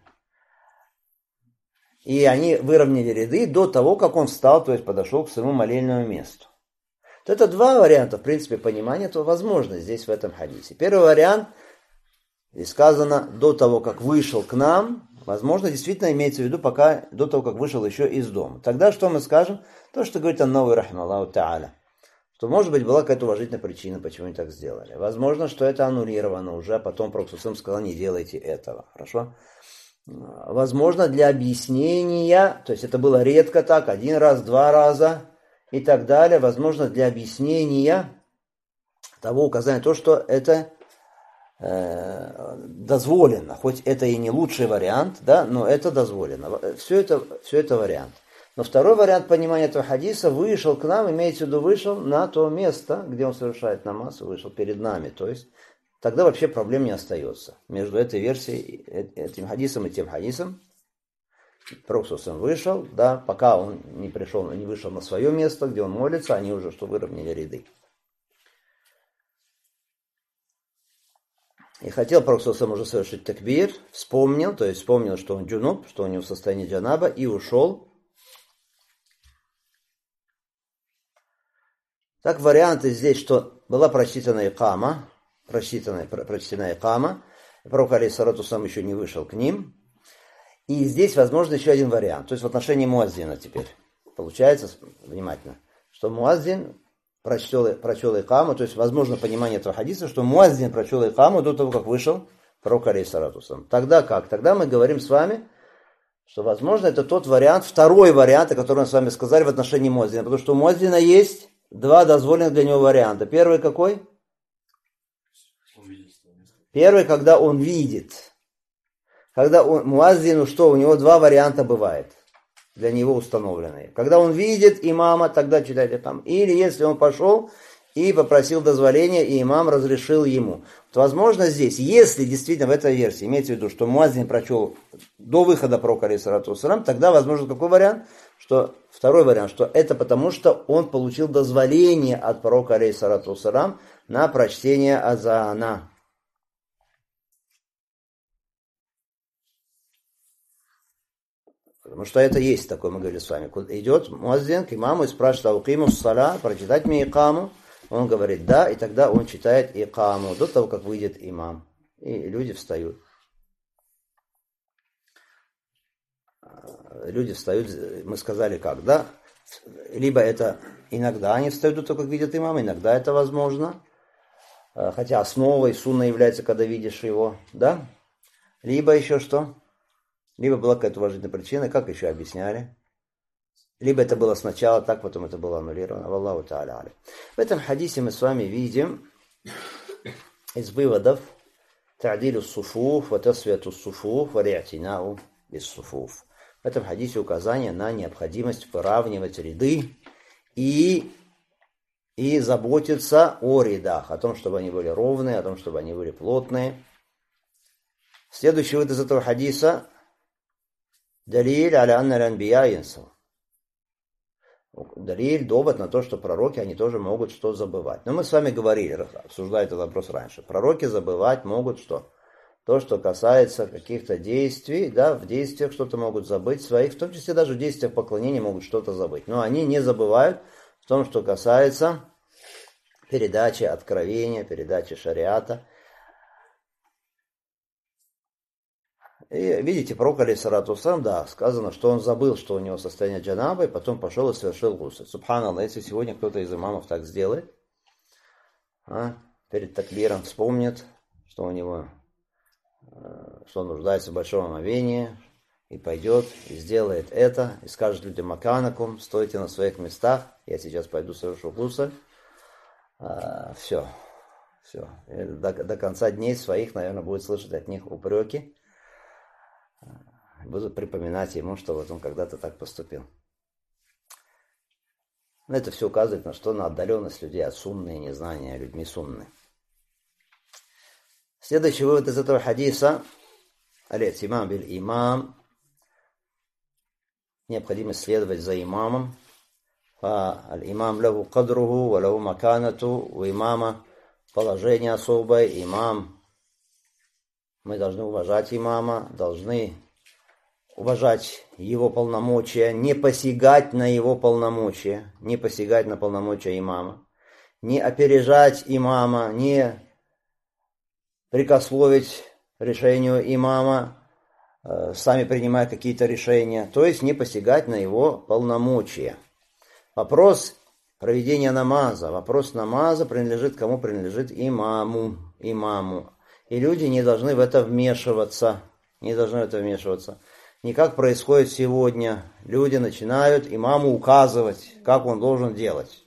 И они выровняли ряды до того, как он встал, то есть подошел к своему молельному месту. Это два варианта, в принципе, понимания, то возможно здесь в этом хадисе. Первый вариант, здесь сказано, до того, как вышел к нам, Возможно, действительно имеется в виду, пока до того, как вышел еще из дома. Тогда что мы скажем? То, что говорит Ан-Навави рахимахуллаху тааля. Что, может быть, была какая-то уважительная причина, почему они так сделали. Возможно, что это аннулировано уже, а потом Пророк сказал, не делайте этого. Хорошо? Возможно, для объяснения, то есть это было редко так, один раз, два раза и так далее. Возможно, для объяснения того указания, то, что это э, дозволено. Хоть это и не лучший вариант, да, но это дозволено. Все это, все это вариант. Но второй вариант понимания этого хадиса: вышел к нам, имеется в виду вышел на то место, где он совершает намаз, вышел перед нами. То есть тогда вообще проблем не остается между этой версией, этим хадисом и тем хадисом. Пророк вышел, да, пока он не пришел, не вышел на свое место, где он молится, они уже что выровняли ряды. И хотел Пророк уже совершить такбир, вспомнил, то есть вспомнил, что он джунуб, что у него состояние джанаба, и ушел. Так, варианты здесь, что была прочитана икама, прочитана, прочтена икама, Пророк алейхиссалату вассалам еще не вышел к ним. И здесь, возможно, еще один вариант. То есть в отношении муаззина теперь. Получается, внимательно, что муаззин прочел, прочел икаму, то есть возможно понимание этого хадиса, что муаззин прочел икаму до того, как вышел Пророк алейхиссалату вассалам. Тогда как? Тогда мы говорим с вами, что, возможно, это тот вариант, второй вариант, о котором мы с вами сказали в отношении муаззина. Потому что у муаззина есть два дозволенных для него варианта. Первый какой? Первый, когда он видит. Когда он, муаззину, что у него два варианта бывает, для него установленные. Когда он видит имама, тогда читайте там. Или если он пошел и попросил дозволения, и имам разрешил ему. То, возможно, здесь, если действительно в этой версии имеется в виду, что муаззин прочел до выхода пророка алейхиссалату вассалам, тогда, возможно, какой вариант? Что, второй вариант, что это потому, что он получил дозволение от пророка алейхиссалату вассалам на прочтение азана. Потому что это есть такое, мы говорили с вами. Идет муаззин к имаму и спрашивает: аукиму ссала, прочитать мне икаму? Он говорит да, и тогда он читает икаму до того, как выйдет имам. И люди встают. Люди встают, мы сказали как, да? Либо это иногда они встают до того, как видят имама, иногда это возможно. Хотя основой сунна является, когда видишь его, да? Либо еще что? Либо была какая-то уважительная причина, как еще объясняли. Либо это было сначала так, потом это было аннулировано. Валлаху та'аля алим. В этом хадисе мы с вами видим из выводов та'дилю суфуф, ва тасвияту суфуф, ва ри'тинау бис суфуф. В этом хадисе указание на необходимость выравнивать ряды и, и заботиться о рядах, о том, чтобы они были ровные, о том, чтобы они были плотные. Следующий вывод из этого хадиса: далиль аля анна аль-анбия янсау. Далиль, довод на то, что пророки, они тоже могут что забывать. Но мы с вами говорили, обсуждая этот вопрос раньше. Пророки забывать могут что? То, что касается каких-то действий, да, в действиях что-то могут забыть своих, в том числе даже в действиях поклонения могут что-то забыть. Но они не забывают в том, что касается передачи откровения, передачи шариата. И видите, пророк алейхиссалату вассалам, да, сказано, что он забыл, что у него состояние джанаба, и потом пошел и совершил гусль. Субханаллах, если сегодня кто-то из имамов так сделает, а, перед такбиром вспомнит, что у него, что он нуждается в большом омовении, и пойдет, и сделает это, и скажет людям: маканакум, стойте на своих местах, я сейчас пойду совершу гусль. А, все, все. До, до конца дней своих, наверное, будет слышать от них упреки. Будут припоминать ему, что вот он когда-то так поступил. Но это все указывает на что? На отдаленность людей от сунны и незнания людьми сунны. Следующий вывод из этого хадиса: аль-и'тимам биль-имам, необходимо следовать за имамом. Аль-имам лаху кадруху, ва лаху маканату, у имама положение особое, имам. Мы должны уважать имама, должны уважать его полномочия, не посягать на его полномочия, не посягать на полномочия имама, не опережать имама, не прикословить решению имама, сами принимая какие-то решения, то есть не посягать на его полномочия. Вопрос проведения намаза. Вопрос намаза принадлежит кому? Принадлежит имаму. Имаму. И люди не должны в это вмешиваться. Не должны в это вмешиваться. Не как происходит сегодня. Люди начинают имаму указывать, как он должен делать.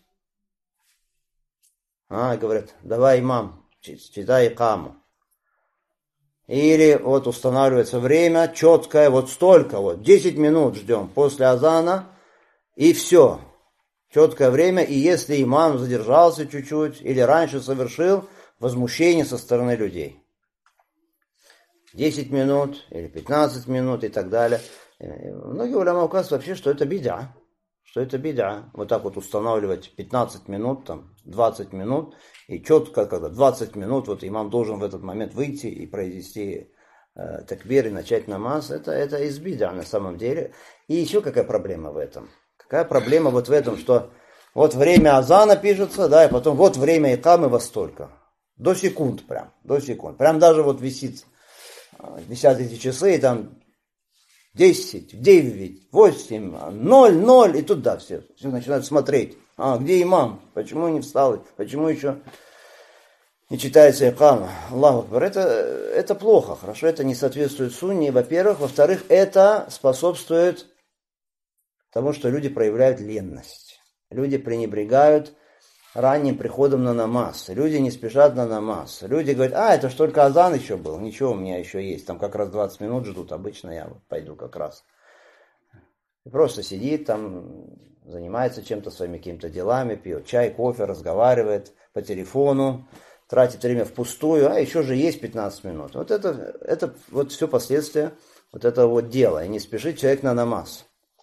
А, говорят, давай, имам, читай икаму. Или вот устанавливается время четкое, вот столько, вот десять минут ждем после азана, и все. Четкое время, и если имам задержался чуть-чуть или раньше совершил, возмущение со стороны людей. десять минут или пятнадцать минут и так далее. Многие уляма указывают вообще, что это бид'а. Что это бид'а. Вот так вот устанавливать пятнадцать минут, там, двадцать минут, и четко, когда двадцать минут, вот имам должен в этот момент выйти и произвести э, такбир и начать намаз. Это, это из бид'а на самом деле. И еще какая проблема в этом? Какая проблема вот в этом, что вот время азана пишется, да, и потом вот время икамы во столько. До секунд прям, до секунд. Прям даже вот висит, висят эти часы, и там десять, девять, восемь, ноль, ноль, и туда все, все начинают смотреть. А, где имам? Почему не встал? Почему еще не читается икама? Аллаху акбар. Это, это плохо, хорошо, это не соответствует сунне, во-первых. Во-вторых, это способствует тому, что люди проявляют ленность. Люди пренебрегают ранним приходом на намаз. Люди не спешат на намаз. Люди говорят, а, это ж только азан еще был, ничего, у меня еще есть. Там как раз двадцать минут ждут, обычно я пойду как раз. И просто сидит там, занимается чем-то, своими какими-то делами, пьет чай, кофе, разговаривает по телефону, тратит время впустую, а еще же есть пятнадцать минут. Вот это, это вот все последствия вот этого вот дела. И не спешит человек на намаз.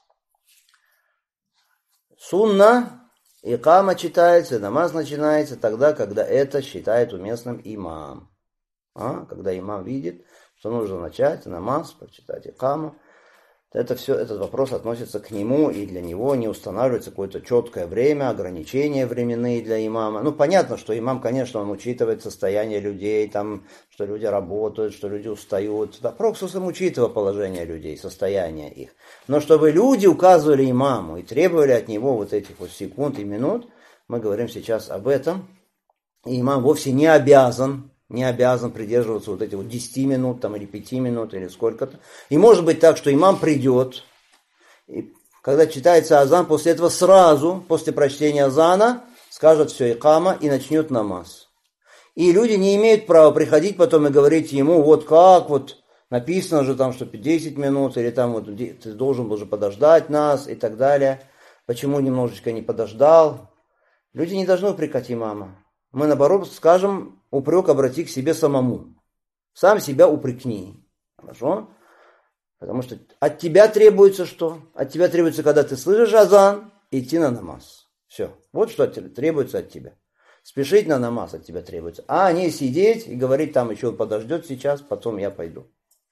Сунна, икама читается, намаз начинается тогда, когда это считает уместным имам. А? Когда имам видит, что нужно начать намаз, прочитать икаму. Это все, этот вопрос относится к нему, и для него не устанавливается какое-то четкое время, ограничения временные для имама. Ну, понятно, что имам, конечно, он учитывает состояние людей, там, что люди работают, что люди устают. Да, Пророк сам учитывал положение людей, состояние их. Но чтобы люди указывали имаму и требовали от него вот этих вот секунд и минут, мы говорим сейчас об этом. И имам вовсе не обязан, не обязан придерживаться вот этих вот десяти минут, там, или пяти минут, или сколько-то. И может быть так, что имам придет, и когда читается азан, после этого сразу, после прочтения азана, скажет все икама и начнет намаз. И люди не имеют права приходить потом и говорить ему, вот как, вот написано же там, что десять минут, или там вот ты должен был же подождать нас, и так далее. Почему немножечко не подождал? Люди не должны упрекать имама. Мы, наоборот, скажем, упрек обрати к себе самому. Сам себя упрекни. Хорошо? Потому что от тебя требуется что? От тебя требуется, когда ты слышишь азан, идти на намаз. Все. Вот что требуется от тебя. Спешить на намаз от тебя требуется. А не сидеть и говорить, там еще он подождет сейчас, потом я пойду.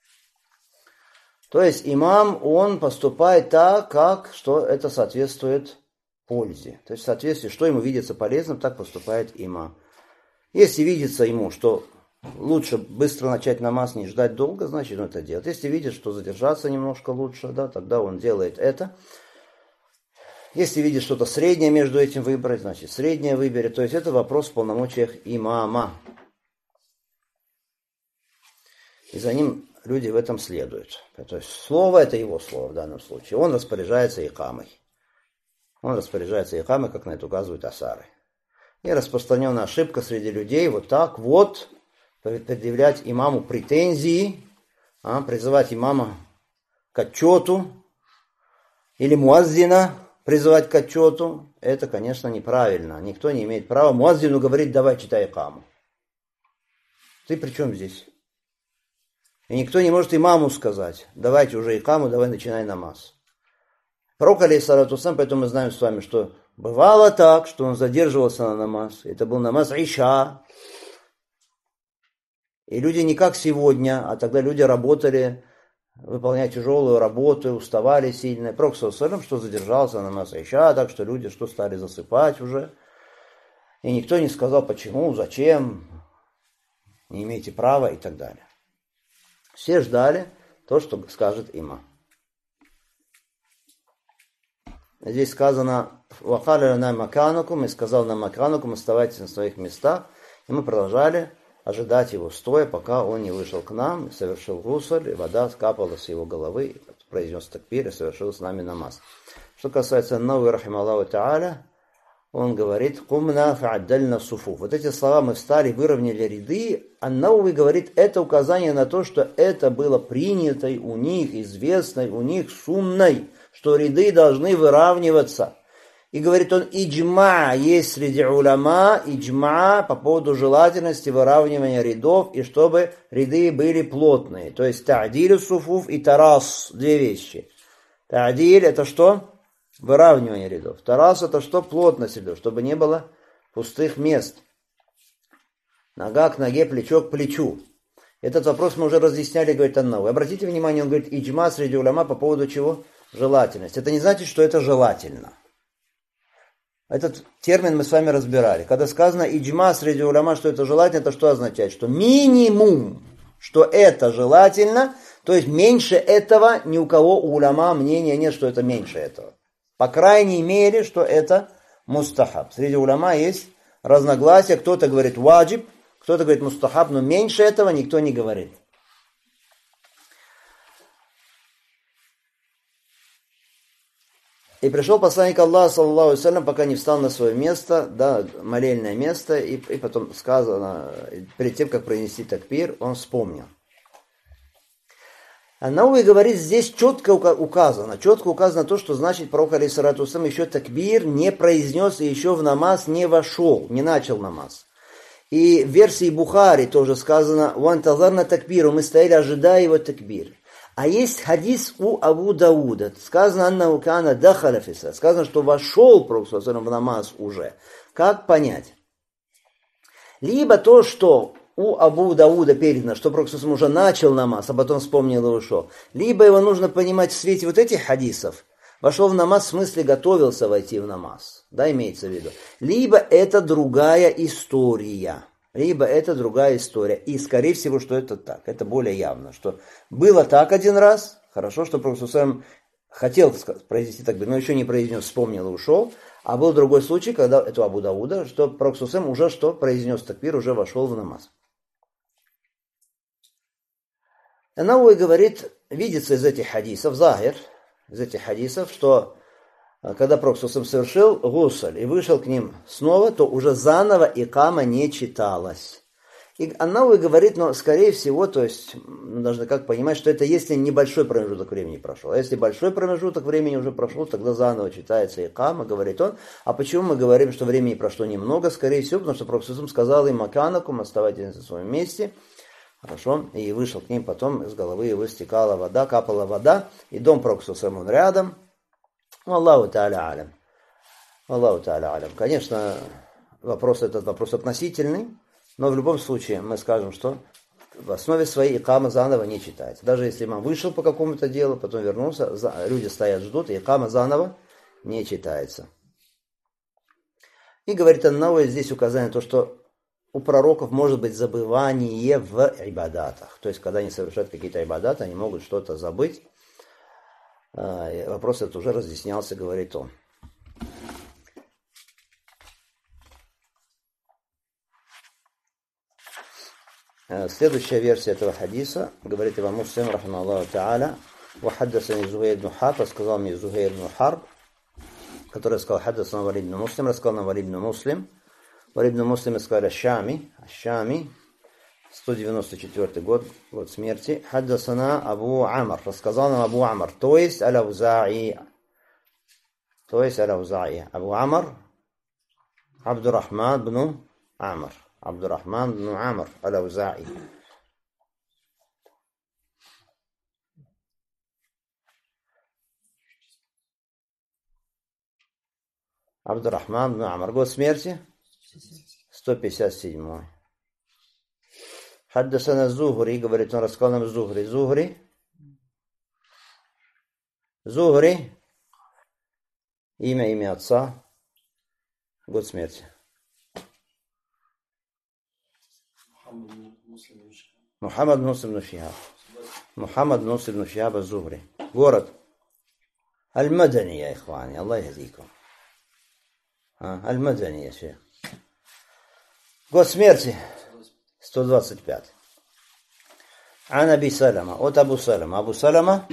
То есть имам, он поступает так, как, что это соответствует пользе. То есть в соответствии, что ему видится полезным, так поступает имам. Если видится ему, что лучше быстро начать намаз, не ждать долго, значит он это делает. Если видит, что задержаться немножко лучше, да, тогда он делает это. Если видит что-то среднее между этим выбрать, значит среднее выберет. То есть это вопрос в полномочиях имама. И за ним люди в этом следуют. То есть слово это его слово в данном случае. Он распоряжается икамой. Он распоряжается икамой, как на это указывают асары. И распространенная ошибка среди людей вот так вот предъявлять имаму претензии, а, призывать имама к отчету или муаззина призывать к отчету. Это, конечно, неправильно. Никто не имеет права муаззину говорить, давай читай икаму. Ты при чем здесь? И никто не может имаму сказать, давайте уже икаму, давай начинай намаз. Пророк, алейхиссалату вассалям, поэтому мы знаем с вами, что бывало так, что он задерживался на намаз. Это был намаз иша. И люди не как сегодня, а тогда люди работали, выполняя тяжелую работу, уставали сильно. Пророк, алейхиссалату вассалям, что задержался на намаз иша, так что люди что стали засыпать уже. И никто не сказал, почему, зачем, не имеете права и так далее. Все ждали, то, что скажет имам. Здесь сказано, «Вакаля на маканукум», и сказал нам маканукум, оставайтесь на своих местах. И мы продолжали ожидать его стоя, пока он не вышел к нам, совершил гусаль, и вода скапала с его головы, произнес такбир и совершил с нами намаз. Что касается Науи, рахималлаху та'аля, он говорит, «Кумна фа'аддальна суфу». Вот эти слова мы встали, выровняли ряды, а Науи говорит, это указание на то, что это было принятой у них, известной у них сунной, что ряды должны выравниваться. И говорит он, иджма есть среди уляма, иджма по поводу желательности выравнивания рядов, и чтобы ряды были плотные. То есть та'диль суфуф и тарас, две вещи. Та'диль это что? Выравнивание рядов. Тарас это что? Плотность рядов, чтобы не было пустых мест. Нога к ноге, плечо к плечу. Этот вопрос мы уже разъясняли, говорит Ан-Науи. Обратите внимание, он говорит, иджма среди уляма по поводу чего? Желательность. Это не значит, что это желательно. Этот термин мы с вами разбирали. Когда сказано иджма среди уляма, что это желательно, это что означает? Что минимум, что это желательно, то есть меньше этого ни у кого у уляма мнения нет, что это меньше этого. По крайней мере, что это мустахаб. Среди уляма есть разногласия. Кто-то говорит ваджиб, кто-то говорит мустахаб, но меньше этого никто не говорит. И пришел посланник Аллаха, саллаллаху алейхи ва саллям, пока не встал на свое место, да, молельное место, и, и потом сказано, перед тем, как произнести такбир, он вспомнил. А Науи говорит, здесь четко указано, четко указано то, что значит пророк алейхиссалату вассалям еще такбир не произнес и еще в намаз не вошел, не начал намаз. И в версии Бухари тоже сказано, «Ван тазарна такбиру», мы стояли, ожидая его такбир. А есть хадис у Абу Дауда. Сказано, анна кана дахаля фиса. Сказано, что вошел пророк в намаз уже. Как понять? Либо то, что у Абу Дауда передано, что пророк уже начал намаз, а потом вспомнил и ушел. Либо его нужно понимать в свете вот этих хадисов. Вошел в намаз, в смысле готовился войти в намаз. Да, имеется в виду. Либо это другая история. Либо это другая история. И, скорее всего, что это так. Это более явно. Что было так один раз. Хорошо, что пророк сам хотел произнести такбир, но еще не произнес, вспомнил и ушел. А был другой случай, когда, это Абу Дауда, что пророк сам уже что произнес такбир, уже вошел в намаз. Науи говорит, видится из этих хадисов, захир, из этих хадисов, что когда пророк совершил гусаль и вышел к ним снова, то уже заново икама не читалась. И Ан-Науи говорит, но скорее всего, то есть мы должны как понимать, что это если небольшой промежуток времени прошел. А если большой промежуток времени уже прошел, тогда заново читается икама, говорит он. А почему мы говорим, что времени прошло немного? Скорее всего, потому что пророк сказал им маканакум, оставайтесь на своем месте. Хорошо, и вышел к ним, потом из головы его стекала вода, капала вода, и дом пророка он рядом. Аллаху та'аля алям. Аллаху та'аля алям. Конечно, вопрос этот вопрос относительный, но в любом случае мы скажем, что в основе своей икама заново не читается. Даже если имам вышел по какому-то делу, потом вернулся, люди стоят, ждут, и икама заново не читается. И говорит Ан-Науи здесь указание на то, что у пророков может быть забывание в ибадатах. То есть, когда они совершают какие-то ибадаты, они могут что-то забыть. Вопрос этот уже разъяснялся, говорит он. Следующая версия этого хадиса, говорит имам Муслим, рахмаллаху та'аля, «Вахаддасани Зухайр ибн Харб», рассказал мне Зухайр ибн Харб, который сказал, «Хаддасана Валид ибн Муслим», рассказал нам Валид ибн Муслим. Валид ибн Муслим сказал Аш-Шами, Аш-Шами, сто девяносто четвёртый год, год смерти. «Хаддасана Абу Амар», рассказал нам Абу Амар, то есть Аль-Аузаи, то есть Аль-Аузаи. Абу Амар, Абдурахман бн Амар. Абдурахман бн Амар Аль-Аузаи. Абдурахман бн Амар. Год смерти? сто пятьдесят седьмой. Хаддасана Зухри, говорит, он рассказал нам Зухри. Зухри. Зухри. Имя, имя отца. Год смерти. Мухаммад Муслим ибн Шихаб. Мухаммад Нус ибн Шихаб аз-Зухри. Город. Аль-Мадани, я ихвани. Аллах языком. Аль-Мадани, я шейх. Год смерти. сто двадцать пять. Ан Аби Салама. От Абу Салама. Абу Салама.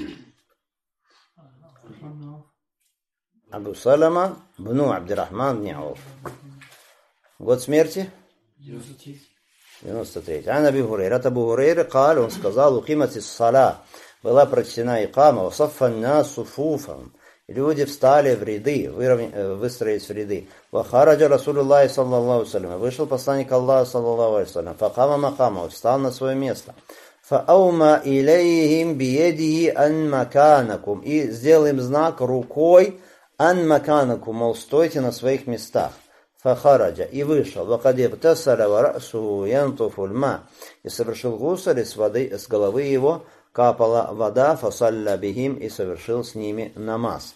Абу Салама. Бну Абдирахман бн Ауф. Год смерти. девяносто третий. Ан Аби Хурейра. От Абу Хурейры. Кал, он сказал, уқимат ис-сала. Была прочтена икама. Васаффан нас суфуфам. Люди встали в ряды, выстроились в ряды. Вахараджа Расулуллахи саллаллаху салям. Вышел посланник Аллаха саллаллаху алейхи салям. Факама макама. Встал на свое место. Фаума илейхим биедихи ан маканакум. И сделал им знак рукой ан маканакум. Мол, стойте на своих местах. Фахараджа. И вышел. Вакадиб тасаля варасу янтуфуль ма. И совершил гусаль, с воды, с головы его капала вода. Фасалля бихим. И совершил с ними намаз.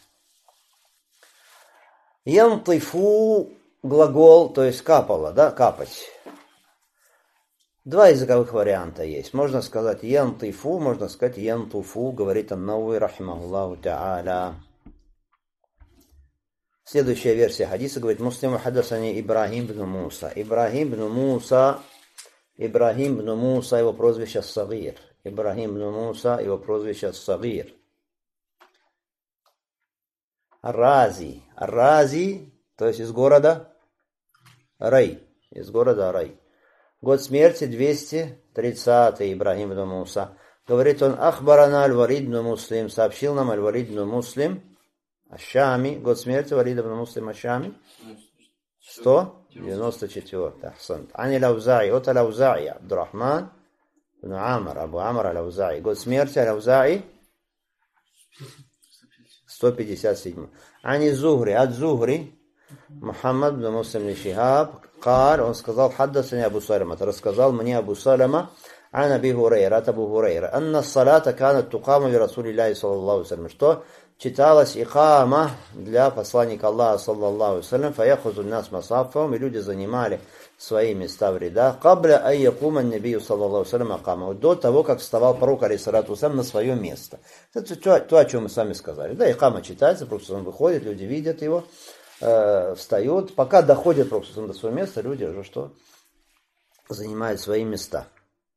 Янтифу глагол, то есть капало, да, капать. Два языковых варианта есть. Можно сказать янтифу, можно сказать янтуфу, говорит ан-Навави рахимахуллаху та'аля. Следующая версия хадиса говорит: Муслиму хадасани Ибрахим бн Муса. Ибрахим бн Муса, Ибрахим бн Муса, его прозвище Сагир. Ибрахим бн Муса, его прозвище Сагир. Рази. Рази, то есть из города Рай. Из города Рай. Год смерти двести тридцатый. Ибрахим бн Муса. Говорит он: Ахбарана аль-Валид бн Муслим. Сообщил нам аль-Валид бн Муслим. Аш-Шами. Год смерти Валида бн Муслим Аш-Шами. сто девяносто четвёртый. Ахсант. Ани Лаузаи. От Лаузаи. Абдурахман бн Амар. Абу Амар Лаузаи. Год смерти Лаузаи. сто пятьдесят седьмой. Ани Зухри, от Зухри, Мухаммад бн Муслим Шихаб, Кар, он сказал, хаддасани Абу Салама, рассказал мне Абу Салама, ан Аби Хурейра, от Абу Хурейра, анна салата канат тукама ли Расулиллахи саллаллаху алейхи, что читалась икама для посланника Аллаха саллаллаху алейхи, фаяхузу нас масаффахум, и люди занимали свои места в рядах, кабля ай якума набию саллаллаху алейхи акама, до того, как вставал пророк алейхиссалату вассалям на свое место. Это то, то, о чем мы с вами сказали. Да, икама читается, пророк он выходит, люди видят его, э, встают. Пока доходит пророк до своего места, люди уже что? Занимают свои места.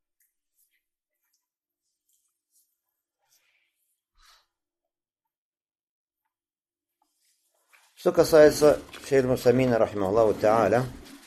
Что касается шейх Мусамина, рахимахуллаху та'аля,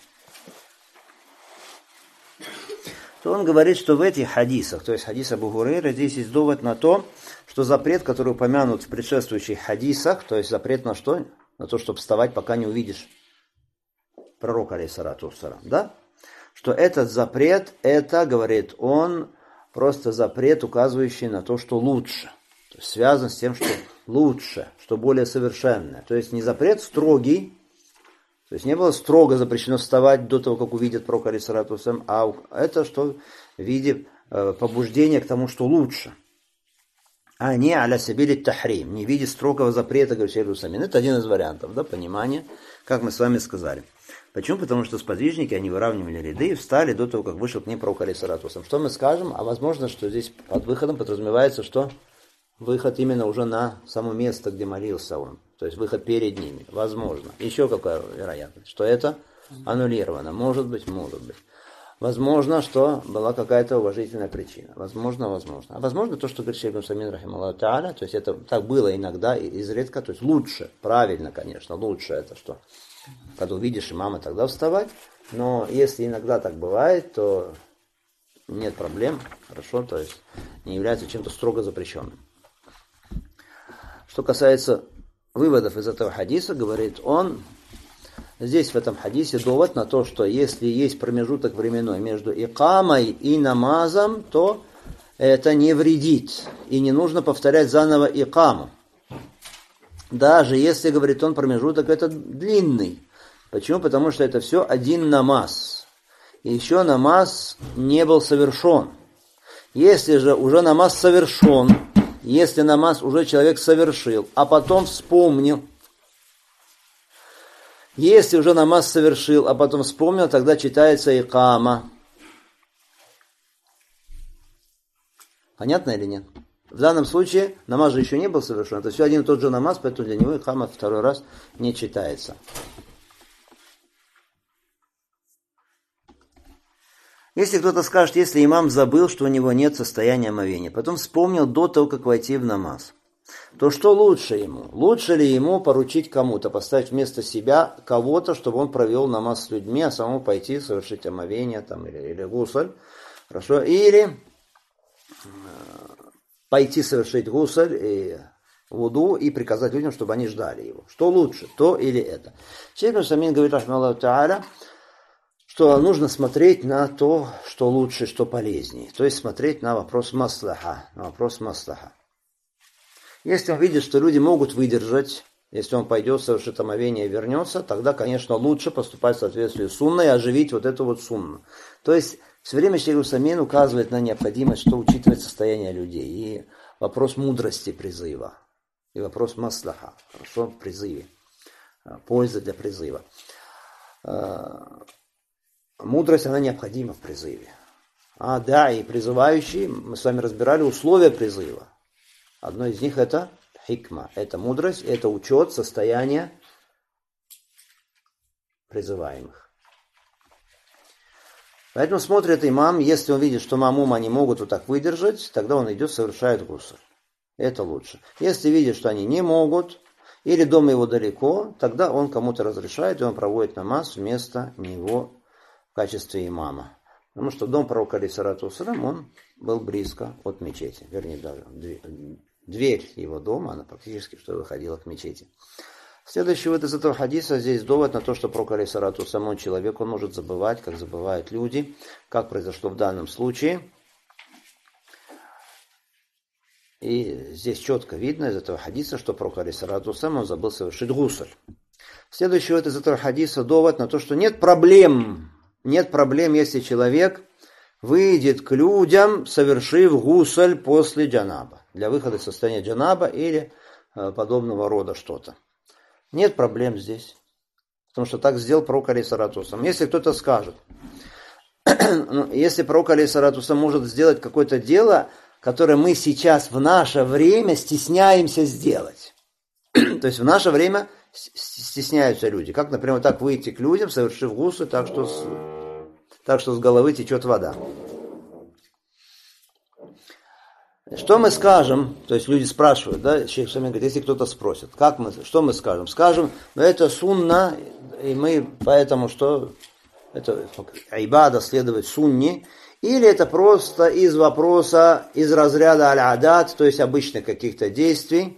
то он говорит, что в этих хадисах, то есть хадис Абу Хурейры, здесь есть довод на то, что запрет, который упомянут в предшествующих хадисах, то есть запрет на что? На то, чтобы вставать, пока не увидишь пророка, алейхиссалату вассалям, да? Что этот запрет, это, говорит он, просто запрет, указывающий на то, что лучше. То есть связан с тем, что лучше, что более совершенное. То есть не запрет строгий, то есть не было строго запрещено вставать до того, как увидят пророк, алейхиссалату вассалям, а это что в виде э, побуждения к тому, что лучше. А не аля сабили тахрим, не в виде строгого запрета, говорит шейх Мусамин. Это один из вариантов, да, понимания, как мы с вами сказали. Почему? Потому что сподвижники, они выравнивали ряды и встали до того, как вышел к ним пророк, алейхиссалату вассалям. Что мы скажем? А возможно, что здесь под выходом подразумевается, что выход именно уже на само место, где молился он. То есть выход перед ними. Возможно. Еще какая вероятность? Что это аннулировано. Может быть, может быть. Возможно, что была какая-то уважительная причина. Возможно, возможно. А возможно, то, что говорит шейх Мусамин, рахимахуллаху та'аля, то есть это так было иногда, изредка, то есть лучше, правильно, конечно, лучше это что? Когда увидишь имама, тогда вставать. Но если иногда так бывает, то нет проблем. Хорошо, то есть не является чем-то строго запрещенным. Что касается выводов из этого хадиса, говорит он, здесь в этом хадисе довод на то, что если есть промежуток временной между икамой и намазом, то это не вредит. И не нужно повторять заново икаму. Даже если, говорит он, промежуток этот длинный. Почему? Потому что это все один намаз. И еще намаз не был совершен. Если же уже намаз совершен, если намаз уже человек совершил, а потом вспомнил, если уже намаз совершил, а потом вспомнил, тогда читается икама. Понятно или нет? В данном случае намаз же еще не был совершен. Это все один и тот же намаз, поэтому для него икама второй раз не читается. Если кто-то скажет, если имам забыл, что у него нет состояния омовения, потом вспомнил до того, как войти в намаз, то что лучше ему? Лучше ли ему поручить кому-то, поставить вместо себя кого-то, чтобы он провел намаз с людьми, а самому пойти совершить омовение там, или, или гусаль? Хорошо? Или пойти совершить гусаль и вуду и приказать людям, чтобы они ждали его. Что лучше, то или это? Шейх ибн Усаймин говорит, рахмаллаху тааля, что нужно смотреть на то, что лучше, что полезнее. То есть смотреть на вопрос маслаха. На вопрос маслаха. Если он видит, что люди могут выдержать, если он пойдет, совершит омовение и вернется, тогда, конечно, лучше поступать в соответствии с сунной и оживить вот эту вот сунну. То есть все время шейх ибн Усаймин указывает на необходимость, что учитывать состояние людей. И вопрос мудрости призыва. И вопрос маслаха. Хорошо, в призыве. Польза для призыва. Мудрость, она необходима в призыве. А да, и призывающий, мы с вами разбирали условия призыва. Одно из них это хикма, это мудрость, это учет состояния призываемых. Поэтому смотрит имам, если он видит, что мамум они могут вот так выдержать, тогда он идет, совершает гусаль. Это лучше. Если видит, что они не могут, или дома его далеко, тогда он кому-то разрешает, и он проводит намаз вместо него в качестве имама. Потому что дом пророка алейхиссалату вассалям, он был близко от мечети. Вернее, даже дверь его дома, она практически что выходила к мечети. Следующий вот из этого хадиса, здесь довод на то, что пророк алейхиссалату вассалям, он человек, он может забывать, как забывают люди, как произошло в данном случае. И здесь четко видно из этого хадиса, что пророк алейхиссалату вассалям, он забыл совершить гусаль. Следующий вот из этого хадиса довод на то, что нет проблем. Нет проблем, если человек выйдет к людям, совершив гусаль после джанаба. Для выхода из состояния джанаба или э, подобного рода что-то. Нет проблем здесь. Потому что так сделал пророк алейхиссалату вассалям. Если кто-то скажет, если пророк алейхиссалату вассалям может сделать какое-то дело, которое мы сейчас в наше время стесняемся сделать. То есть в наше время стесняются люди. Как, например, вот так выйти к людям, совершив гусаль, так что с, так что с головы течет вода. Что мы скажем? То есть люди спрашивают, да, шейх Усаймин говорит, если кто-то спросит, как мы, что мы скажем? Скажем, ну это сунна, и мы поэтому что это айбада следовать сунне, или это просто из вопроса, из разряда аль-адат, то есть обычных каких-то действий.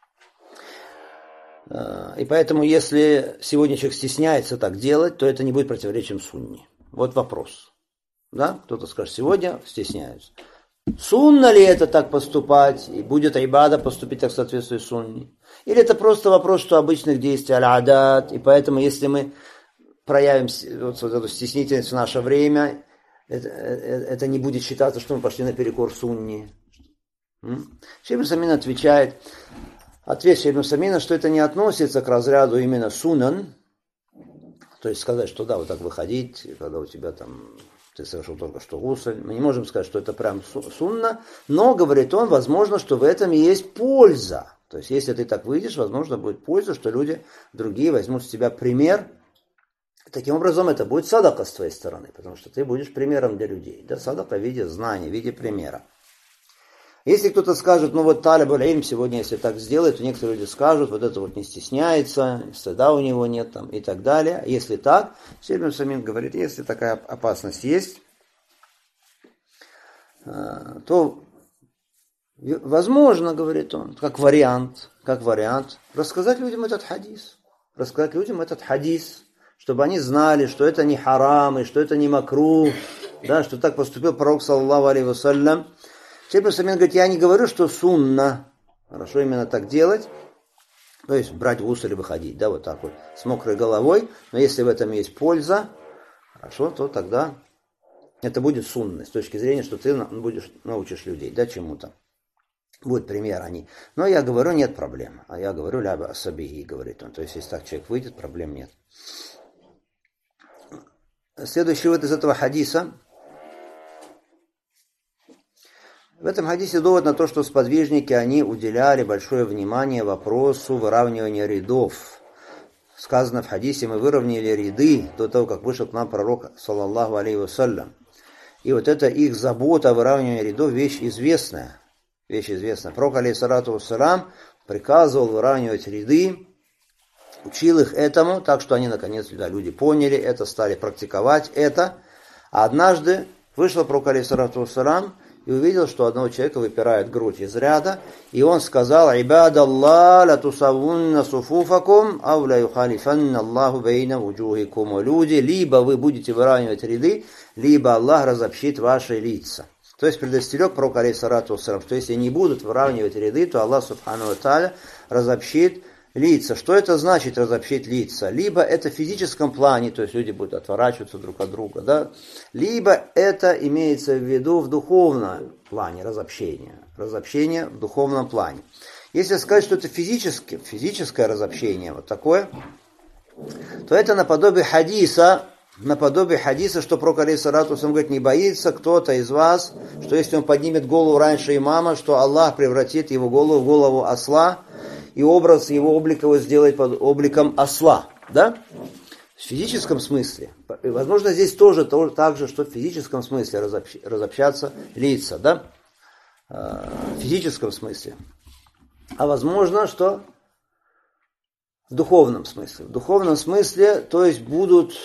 И поэтому, если сегодня человек стесняется так делать, то это не будет противоречием сунне. Вот вопрос. Да? Кто-то скажет, сегодня стесняются. Сунна ли это так поступать? И будет айбада поступить так в соответствии с сунне? Или это просто вопрос, что обычных действий аль-адат, и поэтому, если мы проявим вот, вот эту стеснительность в наше время, это, это не будет считаться, что мы пошли наперекор сунне. Шейх ибн Усаймин отвечает, ответ шейха ибн Усаймина, что это не относится к разряду именно сунан, то есть сказать, что да, вот так выходить, когда у тебя там, ты совершил только что гусаль, мы не можем сказать, что это прям сунна, но, говорит он, возможно, что в этом и есть польза. То есть, если ты так выйдешь, возможно, будет польза, что люди другие возьмут с тебя пример. Таким образом, это будет садака с твоей стороны, потому что ты будешь примером для людей. Да, садака в виде знания, в виде примера. Если кто-то скажет, ну вот талиб аль-илм сегодня, если так сделает, то некоторые люди скажут, вот это вот не стесняется, стыда у него нет там, и так далее. Если так, шейх ибн Усаймин говорит, если такая опасность есть, то возможно, говорит он, как вариант, как вариант, рассказать людям этот хадис, рассказать людям этот хадис, чтобы они знали, что это не харам, и что это не макрух, да, что так поступил пророк, саллаллаху алейхи вассалям. Шейх ибн Усаймин говорит, я не говорю, что сунна, хорошо именно так делать, то есть брать гусаль и выходить, да, вот так вот, с мокрой головой, но если в этом есть польза, хорошо, то тогда это будет сунна, с точки зрения, что ты будешь, научишь людей, да, чему-то. Будет пример они. Но я говорю, нет проблем. А я говорю, ляба асабихи, говорит он. То есть, если так человек выйдет, проблем нет. Следующий вот из этого хадиса. В этом хадисе довод на то, что сподвижники, они уделяли большое внимание вопросу выравнивания рядов. Сказано в хадисе: мы выровняли ряды до того, как вышел к нам пророк, саллаллаху алейхи вассалям. И вот это их забота о выравнивании рядов вещь известная. Вещь известная. Пророк, алейхиссалату вассалам, приказывал выравнивать ряды, учил их этому, так что они наконец, да, люди поняли это, стали практиковать это. А однажды вышел пророк, алейхиссалату вассалам, и увидел, что одного человека выпирает грудь из ряда, и он сказал: «Ибадаллах, ла тусавунна суфуфакум, ав ла юхалифанна Аллаху бейна вуджухикум». Люди, либо вы будете выравнивать ряды, либо Аллах разобщит ваши лица. То есть предостерег пророк, алейхиссалату вассалам, что если не будут выравнивать ряды, то Аллах субхану ва тааля разобщит лица. Что это значит разобщить лица? Либо это в физическом плане, то есть люди будут отворачиваться друг от друга, да? Либо это имеется в виду в духовном плане разобщения. Разобщение в духовном плане. Если сказать, что это физическое, физическое разобщение, вот такое, то это наподобие хадиса, наподобие хадиса, что пророк, алейхиссалату вассалам, говорит: не боится кто-то из вас, что если он поднимет голову раньше имама, что Аллах превратит его голову в голову осла, и образ его облика его сделает под обликом осла, да? В физическом смысле. И, возможно, здесь тоже, тоже так же, что в физическом смысле разобщ, разобщаться лица, да? В физическом смысле. А возможно, что в духовном смысле. В духовном смысле, то есть будут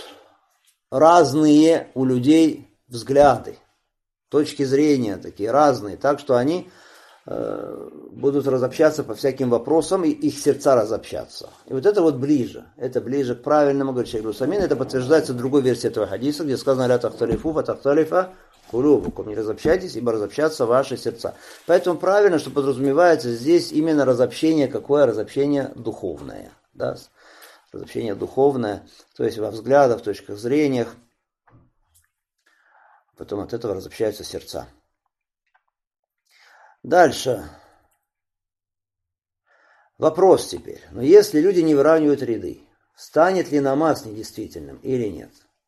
разные у людей взгляды, точки зрения такие разные, так что они будут разобщаться по всяким вопросам, и их сердца разобщаться. И вот это вот ближе. Это ближе к правильному, говорит шейх Русамин. Это подтверждается другой версией этого хадиса, где сказано: «Ля тахталифу, фа тахталифа кулубукум». Не разобщайтесь, ибо разобщаться ваши сердца. Поэтому правильно, что подразумевается здесь именно разобщение, какое разобщение духовное. Да? Разобщение духовное, то есть во взглядах, в точках зрениях. Потом от этого разобщаются сердца. Дальше. Вопрос теперь. Но если люди не выравнивают ряды, станет ли намаз недействительным или нет?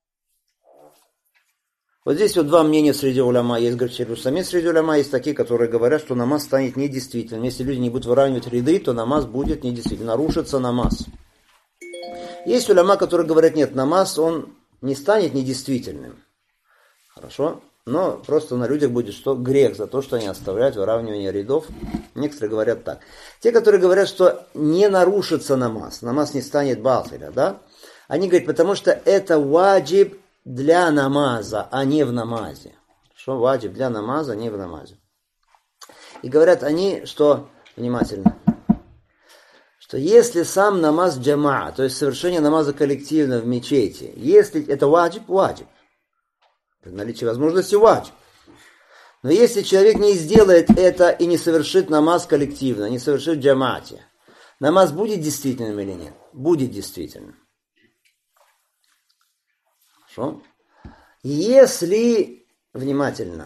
Вот здесь вот два мнения среди уляма. Есть, говорит шейх Русамин, среди уляма есть такие, которые говорят, что намаз станет недействительным. Если люди не будут выравнивать ряды, то намаз будет недействительным. Нарушится намаз. Есть уляма, которые говорят: нет, намаз, он не станет недействительным. Хорошо? Но просто на людях будет что? Грех за то, что они оставляют выравнивание рядов. Некоторые говорят так. Те, которые говорят, что не нарушится намаз, намаз не станет батиля, да? Они говорят, потому что это ваджиб для намаза, а не в намазе. Что ваджиб для намаза, а не в намазе. И говорят они, что, внимательно, что если сам намаз джамаа, то есть совершение намаза коллективно в мечети, если это ваджиб, ваджиб. При наличии возможности ваджиб. Но если человек не сделает это и не совершит намаз коллективно, не совершит в джамаате, намаз будет действительным или нет? Будет действительным. Хорошо? Если, внимательно,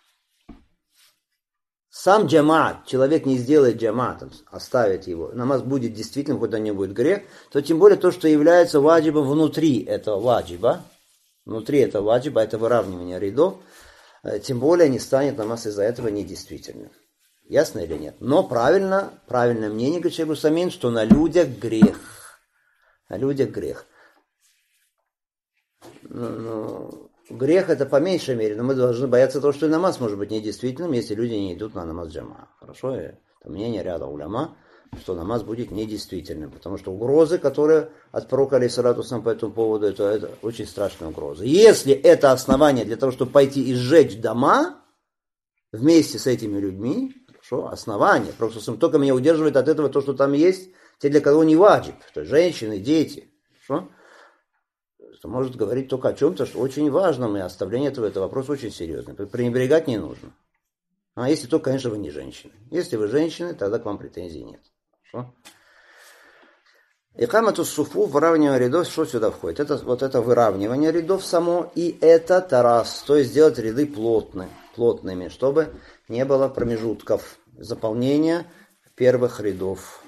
сам джамаат, человек не сделает джамаатом, оставит его, намаз будет действительным, хоть он не будет грех, то тем более то, что является ваджибом внутри этого ваджиба, внутри этого ваджиба, это выравнивание рядов, тем более не станет намаз из-за этого недействительным. Ясно или нет? Но правильно, правильное мнение, говорит шейх Русамин, что на людях грех. На людях грех. Ну, ну, грех это по меньшей мере, но мы должны бояться того, что и намаз может быть недействительным, если люди не идут на намаз джама. Хорошо? Это мнение ряда уляма, что намаз будет недействительным, потому что угрозы, которые от пророка алейхиссалату вассалам по этому поводу, это, это очень страшная угроза. Если это основание для того, чтобы пойти и сжечь дома вместе с этими людьми, хорошо, основание, пророк только меня удерживает от этого то, что там есть, те, для кого не ваджиб, то есть женщины, дети, хорошо? Это может говорить только о чем-то, что очень важном, и оставление этого, это вопрос очень серьезный, пренебрегать не нужно. А если только, конечно, вы не женщины. Если вы женщины, тогда к вам претензий нет. Хорошо? Икамату суфу, выравнивание рядов, что сюда входит? Это вот это выравнивание рядов само, и это тарас, то есть сделать ряды плотны, плотными, чтобы не было промежутков заполнения первых рядов.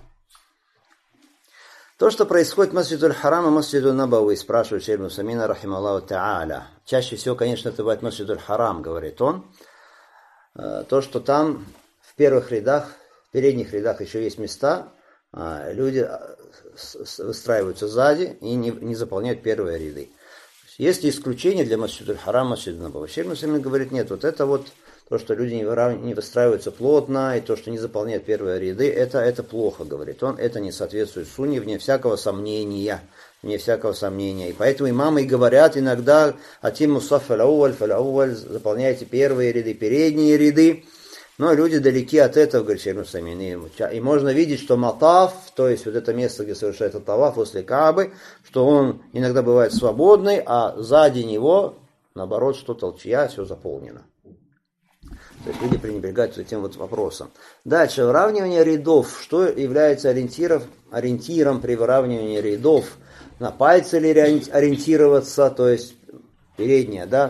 То, что происходит в Масджидуль Харам и Масджидуль Набауи, спрашивает шейх Русамин, рахималлаху та'аля. Чаще всего, конечно, это бывает Масджидуль Харам, говорит он. то, что там в первых рядах, в передних рядах еще есть места, люди выстраиваются сзади и не, не заполняют первые ряды. Есть исключение для Масджид аль-Харам, Масджид аль-Набави. Шейх Мусаймин говорит, нет, вот это вот то, что люди не, вырав... не выстраиваются плотно, и то, что не заполняют первые ряды, это, это плохо, говорит он, это не соответствует сунне, вне всякого сомнения, вне всякого сомнения. И поэтому имамы и говорят иногда, атимму саф аль-ауаль, фаль-ауаль, заполняйте первые ряды, передние ряды. Но люди далеки от этого, говорит Шейх Мусаймин. И можно видеть, что матаф, то есть вот это место, где совершается таваф после Каабы, что он иногда бывает свободный, а сзади него, наоборот, что толчья, все заполнено. То есть люди пренебрегают этим вот вопросом. Дальше, выравнивание рядов. Что является ориентиром, ориентиром при выравнивании рядов? На пальцы ли ориентироваться, то есть передняя, да,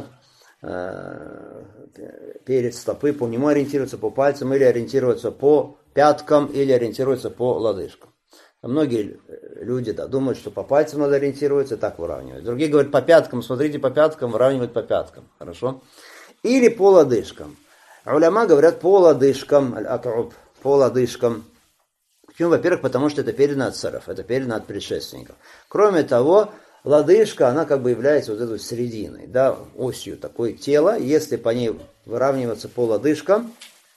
перед стопы, по нему ориентироваться, по пальцам, или ориентироваться по пяткам, или ориентироваться по лодыжкам. Многие люди, да, думают, что по пальцам надо ориентироваться и так выравнивать. Другие говорят по пяткам, смотрите по пяткам, выравнивать по пяткам. Хорошо? Или по лодыжкам. Уляма говорят по лодыжкам, аль-ак'уб, по лодыжкам. Почему? Во-первых, потому что это передано от саров, это передано от предшественников. Кроме того, лодыжка, она как бы является вот этой серединой, да, осью такое тело. Если по ней выравниваться по лодыжкам,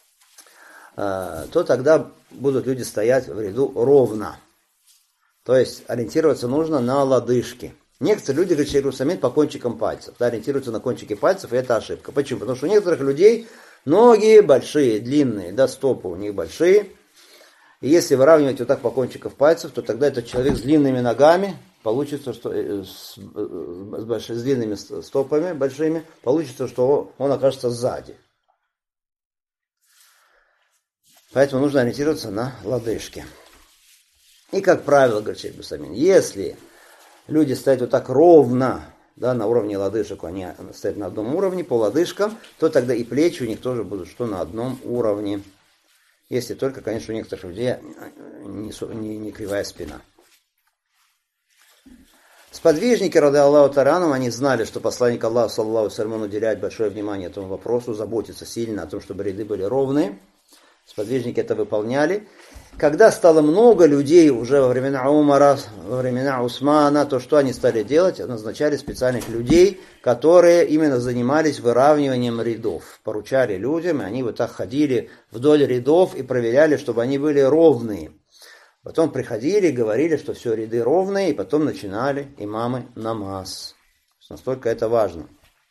то тогда будут люди стоять в ряду ровно. То есть ориентироваться нужно на лодыжки. Некоторые люди, говорят, Шейх Мусаймин, по кончикам пальцев, да, ориентируются на кончики пальцев, и это ошибка. Почему? Потому что у некоторых людей ноги большие, длинные, да, стопы у них большие. И если выравнивать вот так по кончикам пальцев, то тогда этот человек с длинными ногами, получится, что с, с, большими, с длинными стопами большими, получится, что он окажется сзади. Поэтому нужно ориентироваться на лодыжки. И как правило, говорит Шейх Мусаймин, если люди стоят вот так ровно, да, на уровне лодыжек, они стоят на одном уровне по лодыжкам, то тогда и плечи у них тоже будут что на одном уровне. Если только, конечно, у некоторых людей не, не, не кривая спина. Сподвижники, рады Аллаху тарану, они знали, что посланник Аллаха, саллаллаху алейхи ва саллям, уделяет большое внимание этому вопросу, заботится сильно о том, чтобы ряды были ровные. Сподвижники это выполняли. Когда стало много людей уже во времена Умара, во времена Усмана, то что они стали делать? Назначали специальных людей, которые именно занимались выравниванием рядов. Поручали людям, и они вот так ходили вдоль рядов и проверяли, чтобы они были ровные. Потом приходили, говорили, что все ряды ровные, и потом начинали имамы намаз. Настолько это важно.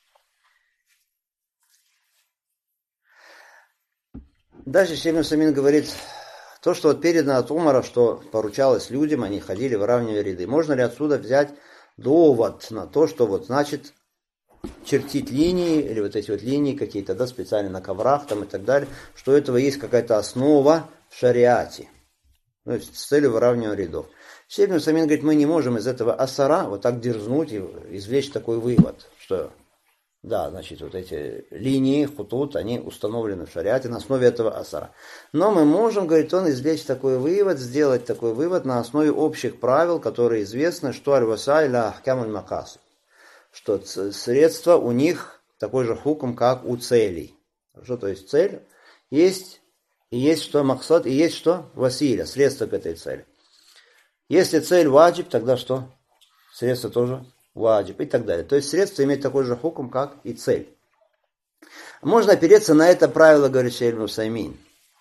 Дальше Шейх Мусаймин говорит, то, что вот передано от Умара, что поручалось людям, они ходили, выравнивали ряды. Можно ли отсюда взять довод на то, что вот значит чертить линии, или вот эти вот линии какие-то, да, специально на коврах там и так далее, что у этого есть какая-то основа в шариате. Ну, с целью выравнивания рядов. Шейх Мусаймин говорит, мы не можем из этого асара вот так дерзнуть и извлечь такой вывод, что да, значит, вот эти линии, хутут, они установлены в шариате на основе этого асара. Но мы можем, говорит он, извлечь такой вывод, сделать такой вывод на основе общих правил, которые известны, что аль-васай ла ахкам аль-макасид, что средства у них такой же хукм, как у целей. Что, то есть цель есть, и есть что максад, и есть что василя, средство к этой цели. Если цель ваджиб, тогда что? Средство тоже ваджиб и так далее. То есть средство имеет такой же хукм, как и цель. Можно опереться на это правило, говорит Шейх Мусаймин.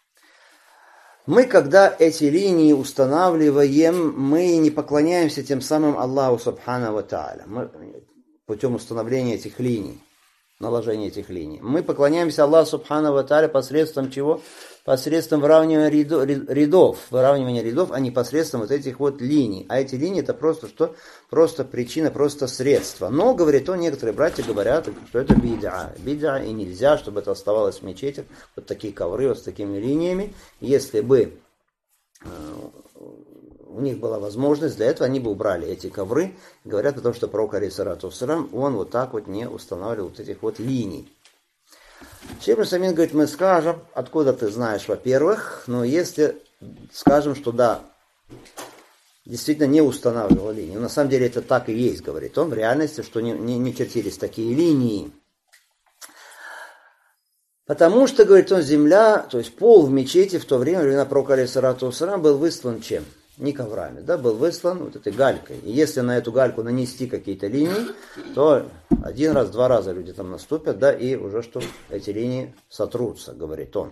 Мы, когда эти линии устанавливаем, мы не поклоняемся тем самым Аллаху Субхану ва Тааля. Мы путем установления этих линий, наложения этих линий. Мы поклоняемся Аллаху Субхану ва Тааля посредством чего? Посредством выравнивания рядов, выравнивания рядов, а не посредством вот этих вот линий. А эти линии это просто что? Просто причина, просто средство. Но, говорит он, некоторые братья говорят, что это бид'a. Бид'a, и нельзя, чтобы это оставалось в мечетях, вот такие ковры вот с такими линиями. Если бы э, у них была возможность, для этого они бы убрали эти ковры. Говорят о том, что пророк алейхиссалату вассалям, он вот так вот не устанавливал вот этих вот линий. Шейх Мусаймин говорит, мы скажем, откуда ты знаешь, во-первых, но если скажем, что да, действительно не устанавливал линию, на самом деле это так и есть, говорит он, в реальности, что не, не, не чертились такие линии. Потому что, говорит он, земля, то есть пол в мечети в то время, времена пророка алейхиссалату вассалям, был выслан чем? Не коврами, да, был выслан вот этой галькой. И если на эту гальку нанести какие-то линии, то один раз, два раза люди там наступят, да, и уже что эти линии сотрутся, говорит он.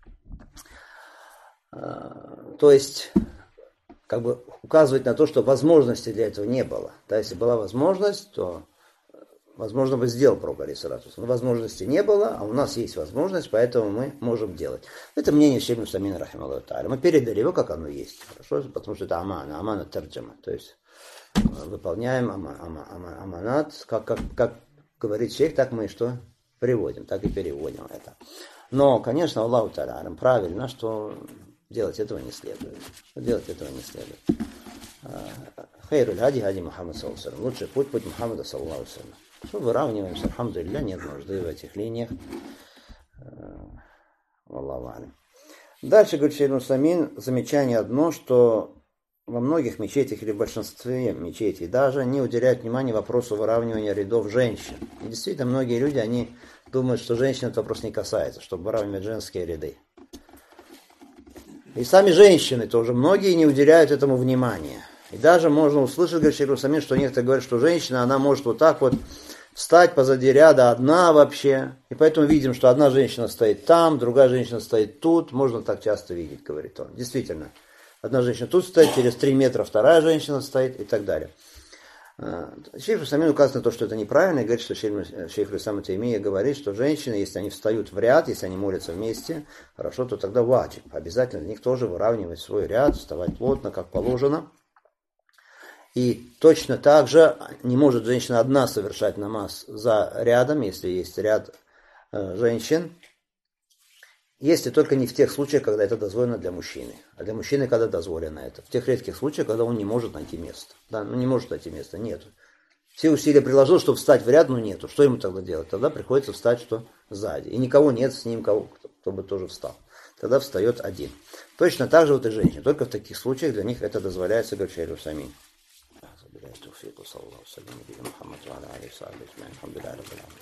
То есть, как бы указывает на то, что возможности для этого не было. Да, если была возможность, то возможно бы сделал пророк алейхиссалату вассалям. Но возможности не было, а у нас есть возможность, поэтому мы можем делать. Это мнение Шейх ибн Усаймин рахимахуллаху тааля. Мы передали его, как оно есть. Хорошо? Потому что это амана, амана тарджама. То есть выполняем ама, ама, ама, аманат, как, как, как говорит шейх, так мы что приводим, так и переводим это. Но, конечно, Аллаху тааля правильно, что делать этого не следует. Делать этого не следует. Хайруль хади хади Мухаммад саллаллаху алейхи ва саллям. Лучший путь путь Мухаммада саллаллаху алейхи ва саллям. Что выравниваемся, альхамдулилля, нет нужды в этих линиях. Аллаху алейхи. Дальше, говорит Шейх ибн Усаймин, замечание одно, что во многих мечетях или в большинстве мечетей даже не уделяют внимания вопросу выравнивания рядов женщин. И действительно, многие люди, они думают, что женщин этот вопрос не касается, чтобы выравнивать женские ряды. И сами женщины тоже, многие не уделяют этому внимания. И даже можно услышать, говорит Шейх ибн Усаймин, что некоторые говорят, что женщина, она может вот так вот встать позади ряда одна вообще. И поэтому видим, что одна женщина стоит там, другая женщина стоит тут. Можно так часто видеть, говорит он. Действительно. Одна женщина тут стоит, через три метра вторая женщина стоит и так далее. Шейх ибн Усаймин указывает на то, что это неправильно, и говорит, что шейх ибн Таймия говорит, что женщины, если они встают в ряд, если они молятся вместе, хорошо, то тогда ваджиб. Обязательно для них тоже выравнивать свой ряд, вставать плотно, как положено. И точно так же не может женщина одна совершать намаз за рядом, если есть ряд э, женщин, если только не в тех случаях, когда это дозволено для мужчины. А для мужчины когда дозволено это? В тех редких случаях, когда он не может найти место. Да, ну не может найти место, нет. Все усилия приложил, чтобы встать в ряд, но нету. Что ему тогда делать? Тогда приходится встать что сзади. И никого нет с ним, кого, кто бы тоже встал. Тогда встает один. Точно так же вот и женщины. Только в таких случаях для них это дозволяется, говорит Шейх ибн Усаймин. التوفيق وصلى الله وسلم على نبينا محمد وعلى اله وصحبه اجمعين الحمد لله رب العالمين.